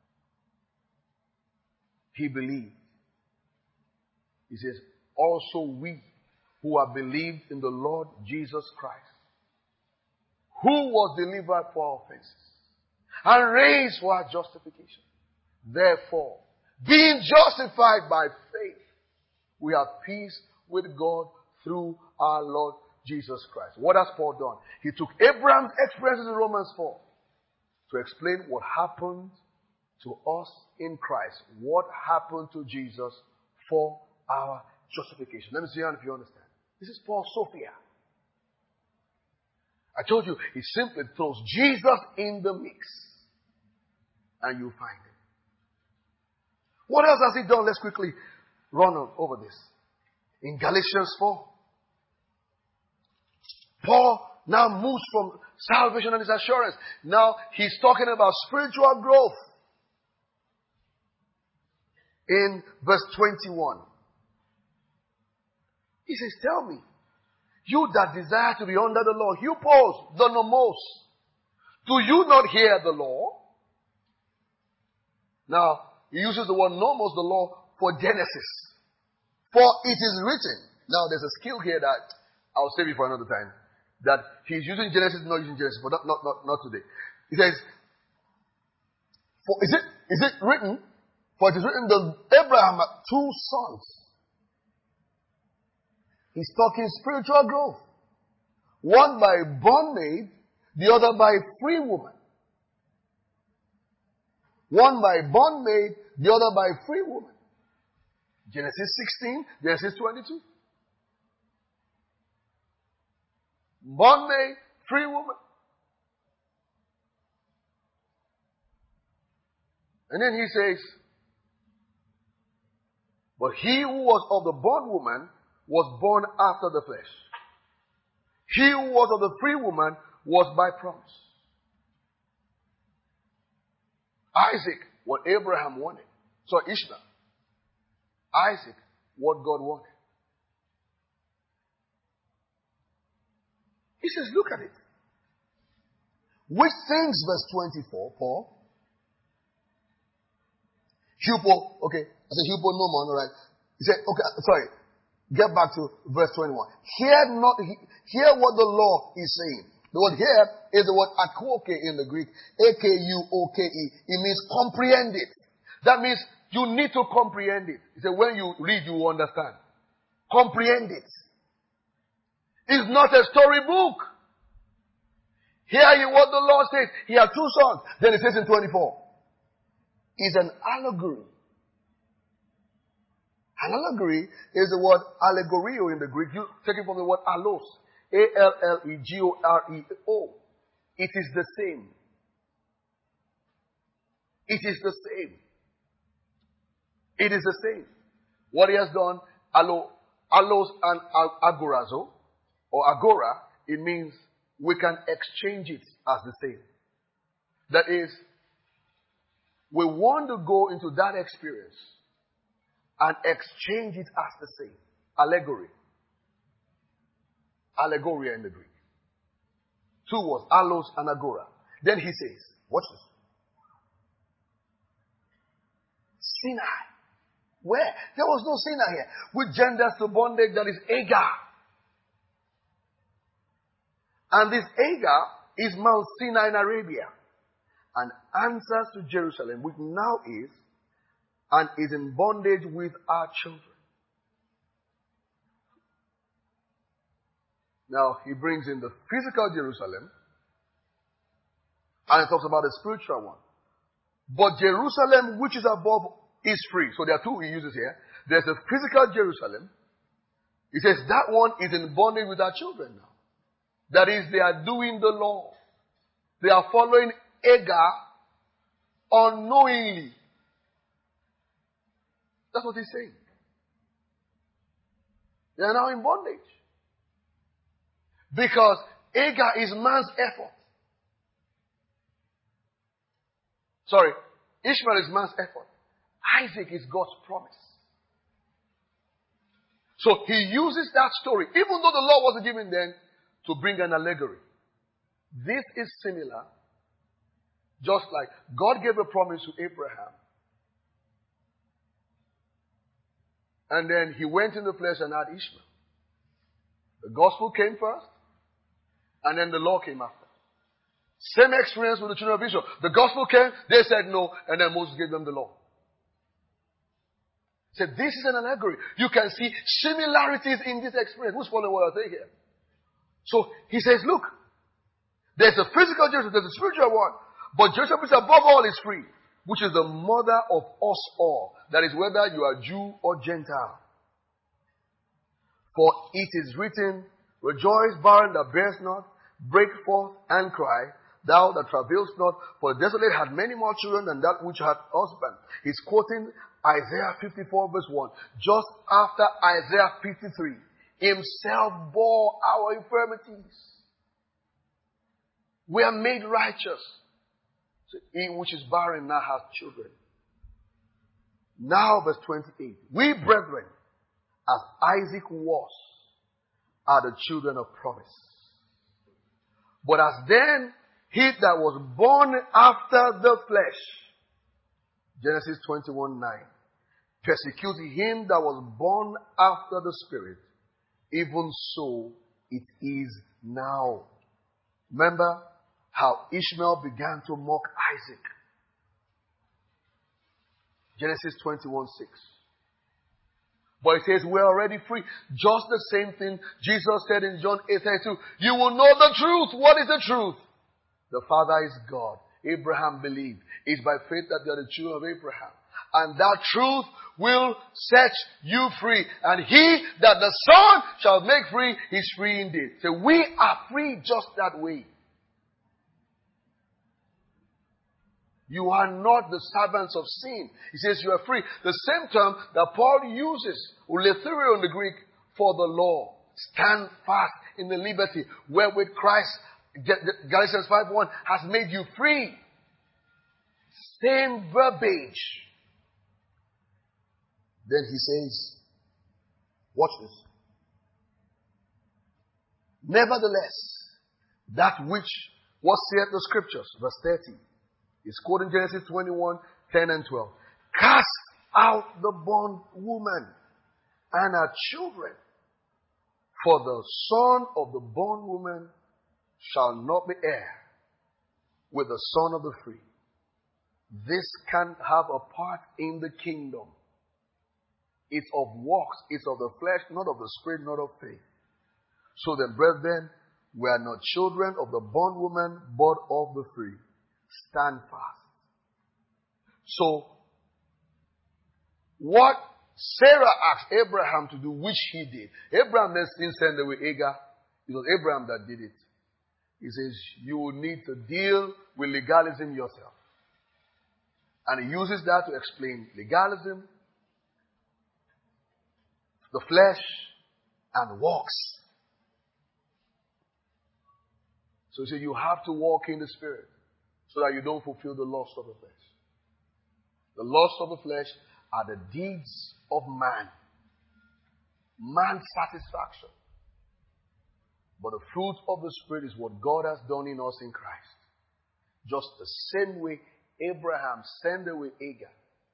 He believed. He says, also we who have believed in the Lord Jesus Christ, who was delivered for our offenses and raised for our justification. Therefore, being justified by faith, we have peace with God through our Lord Jesus Christ. What has Paul done? He took Abraham's experiences in Romans four to explain what happened to us in Christ. What happened to Jesus for our justification. Let me see if you understand. This is Paul's Sophia. I told you, he simply throws Jesus in the mix. And you find it. What else has he done? Let's quickly run on over this. In Galatians four. Paul now moves from salvation and his assurance. Now he's talking about spiritual growth. In verse twenty-one. He says, tell me, you that desire to be under the law, hupos, the nomos, do you not hear the law? Now, he uses the word nomos, the law, for Genesis. For it is written. Now, there's a skill here that I'll save you for another time. That he's using Genesis, not using Genesis, but not, not, not, not today. He says, for is it, is it written, for it is written that Abraham had two sons. He's talking spiritual growth. One by a bondmaid, the other by a free woman. One by a bondmaid, the other by a free woman. Genesis sixteen, Genesis twenty-two. Bondmaid, free woman. And then he says, but he who was of the bondwoman was born after the flesh. He who was of the free woman was by promise. Isaac, what Abraham wanted. So Ishmael. Isaac, what God wanted. He says, look at it. Which things, verse twenty-four, Paul? Hupo, okay. I said hupo no man, alright. He said, okay, sorry. Get back to verse twenty-one. Hear not, hear what the law is saying. The word here is the word akwoke in the Greek. A K U O K E. It means comprehend it. That means you need to comprehend it. He said, when you read, you will understand. Comprehend it. It's not a storybook. Hear ye what the Lord says. He had two sons. Then it says in twenty-four. It's an allegory. An allegory is the word allegorio in the Greek. You take it from the word allos. A L L E G O R E O. It is the same. It is the same. It is the same. What he has done, allo, allos and agorazo, or agora, it means we can exchange it as the same. That is, we want to go into that experience and exchange it as the same. Allegory. Allegoria in the Greek. Two words, allos and agora. Then he says, watch this. Sinai. Where? There was no Sinai here. With genders to bondage, that is Agar. And this Agar is Mount Sinai in Arabia. And answers to Jerusalem, which now is, and is in bondage with our children. Now, he brings in the physical Jerusalem, and he talks about the spiritual one. But Jerusalem, which is above, is free. So there are two he uses here. There's the physical Jerusalem. He says that one is in bondage with our children now. That is, they are doing the law. They are following Agar unknowingly. That's what he's saying. They are now in bondage. Because Agar is man's effort. Sorry, Ishmael is man's effort. Isaac is God's promise. So he uses that story, even though the law wasn't given then, to bring an allegory. This is similar, just like God gave a promise to Abraham. And then he went in the flesh and had Ishmael. The gospel came first, and then the law came after. Same experience with the children of Israel. The gospel came, they said no, and then Moses gave them the law. Said, this is an allegory. You can see similarities in this experience. Who's following what I say here? So he says, look, there's a physical Jerusalem, there's a spiritual one, but Jerusalem is above all is free, which is the mother of us all. That is whether you are Jew or Gentile. For it is written, rejoice, barren that bears not, break forth and cry, thou that travailest not, for the desolate had many more children than that which had husband. He's quoting Isaiah fifty-four verse one, just after Isaiah fifty-three. Himself bore our infirmities. We are made righteous. So he which is barren now has children. Now verse twenty-eight. We brethren, as Isaac was, are the children of promise. But as then he that was born after the flesh, Genesis twenty-one nine, persecuted him that was born after the spirit, even so it is now. Remember how Ishmael began to mock Isaac. Genesis twenty-one six. But it says we're already free. Just the same thing Jesus said in John eight thirty-two. You will know the truth. What is the truth? The Father is God. Abraham believed. It's by faith that they are the children of Abraham. And that truth will set you free. And he that the Son shall make free is free indeed. So we are free just that way. You are not the servants of sin. He says you are free. The same term that Paul uses, uletherio in the Greek, for the law. Stand fast in the liberty wherewith Christ, Galatians five one, has made you free. Same verbiage. Then he says, watch this. Nevertheless, that which was said the scriptures, verse thirty, is quoting Genesis twenty-one, ten and twelve. Cast out the bond woman and her children, for the son of the bondwoman shall not be heir with the son of the free. This can have a part in the kingdom. It's of works, it's of the flesh, not of the spirit, not of faith. So then, brethren, We are not children of the bondwoman, but of the free. Stand fast. So, what Sarah asked Abraham to do, which he did. Abraham then still sent away Hagar. It was Abraham that did it. He says, you will need to deal with legalism yourself. And he uses that to explain legalism, the flesh, and works. So he said, you have to walk in the Spirit so that you don't fulfill the lust of the flesh. The lust of the flesh are the deeds of man. Man's satisfaction. But the fruit of the Spirit is what God has done in us in Christ. Just the same way Abraham sent away Hagar.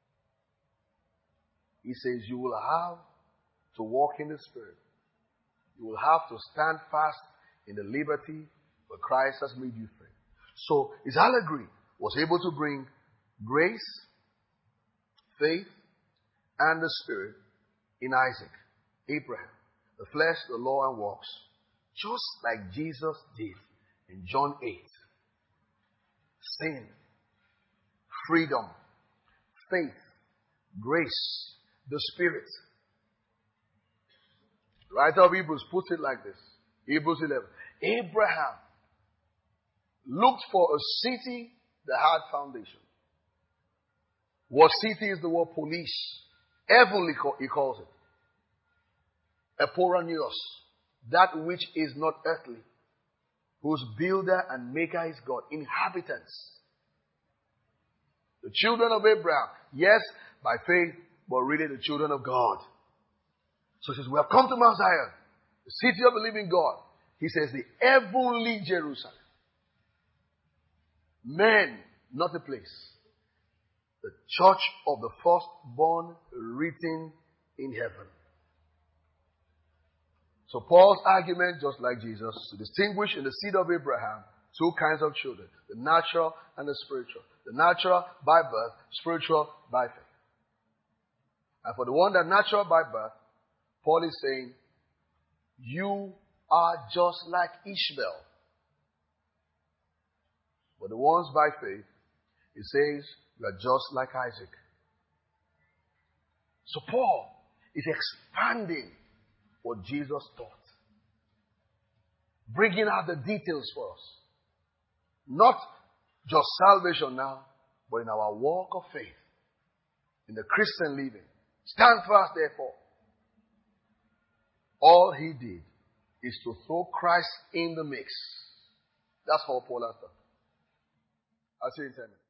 He says you will have to walk in the Spirit. You will have to stand fast in the liberty where Christ has made you free. So his allegory was able to bring grace, faith, and the Spirit in Isaac, Abraham, the flesh, the law, and works, just like Jesus did in John eight. Sin, freedom, faith, grace, the Spirit. The writer of Hebrews puts it like this. Hebrews eleven. Abraham looked for a city that had foundation. What city is the word police? Heavenly, he calls it. Eporanios. That which is not earthly. Whose builder and maker is God. Inhabitants. The children of Abraham. Yes, by faith, but really the children of God. So he says, we have come to Mount Zion, the city of the living God. He says, the heavenly Jerusalem. Men, not a place. The church of the firstborn written in heaven. So Paul's argument, just like Jesus, to distinguish in the seed of Abraham two kinds of children. The natural and the spiritual. The natural by birth, spiritual by faith. And for the one that natural by birth, Paul is saying, you are just like Ishmael. For the ones by faith, he says, you are just like Isaac. So Paul is expanding what Jesus taught. Bringing out the details for us. Not just salvation now, but in our walk of faith. In the Christian living. Stand fast, therefore. All he did is to throw Christ in the mix. That's how Paul has done. I'll see you in ten minutes.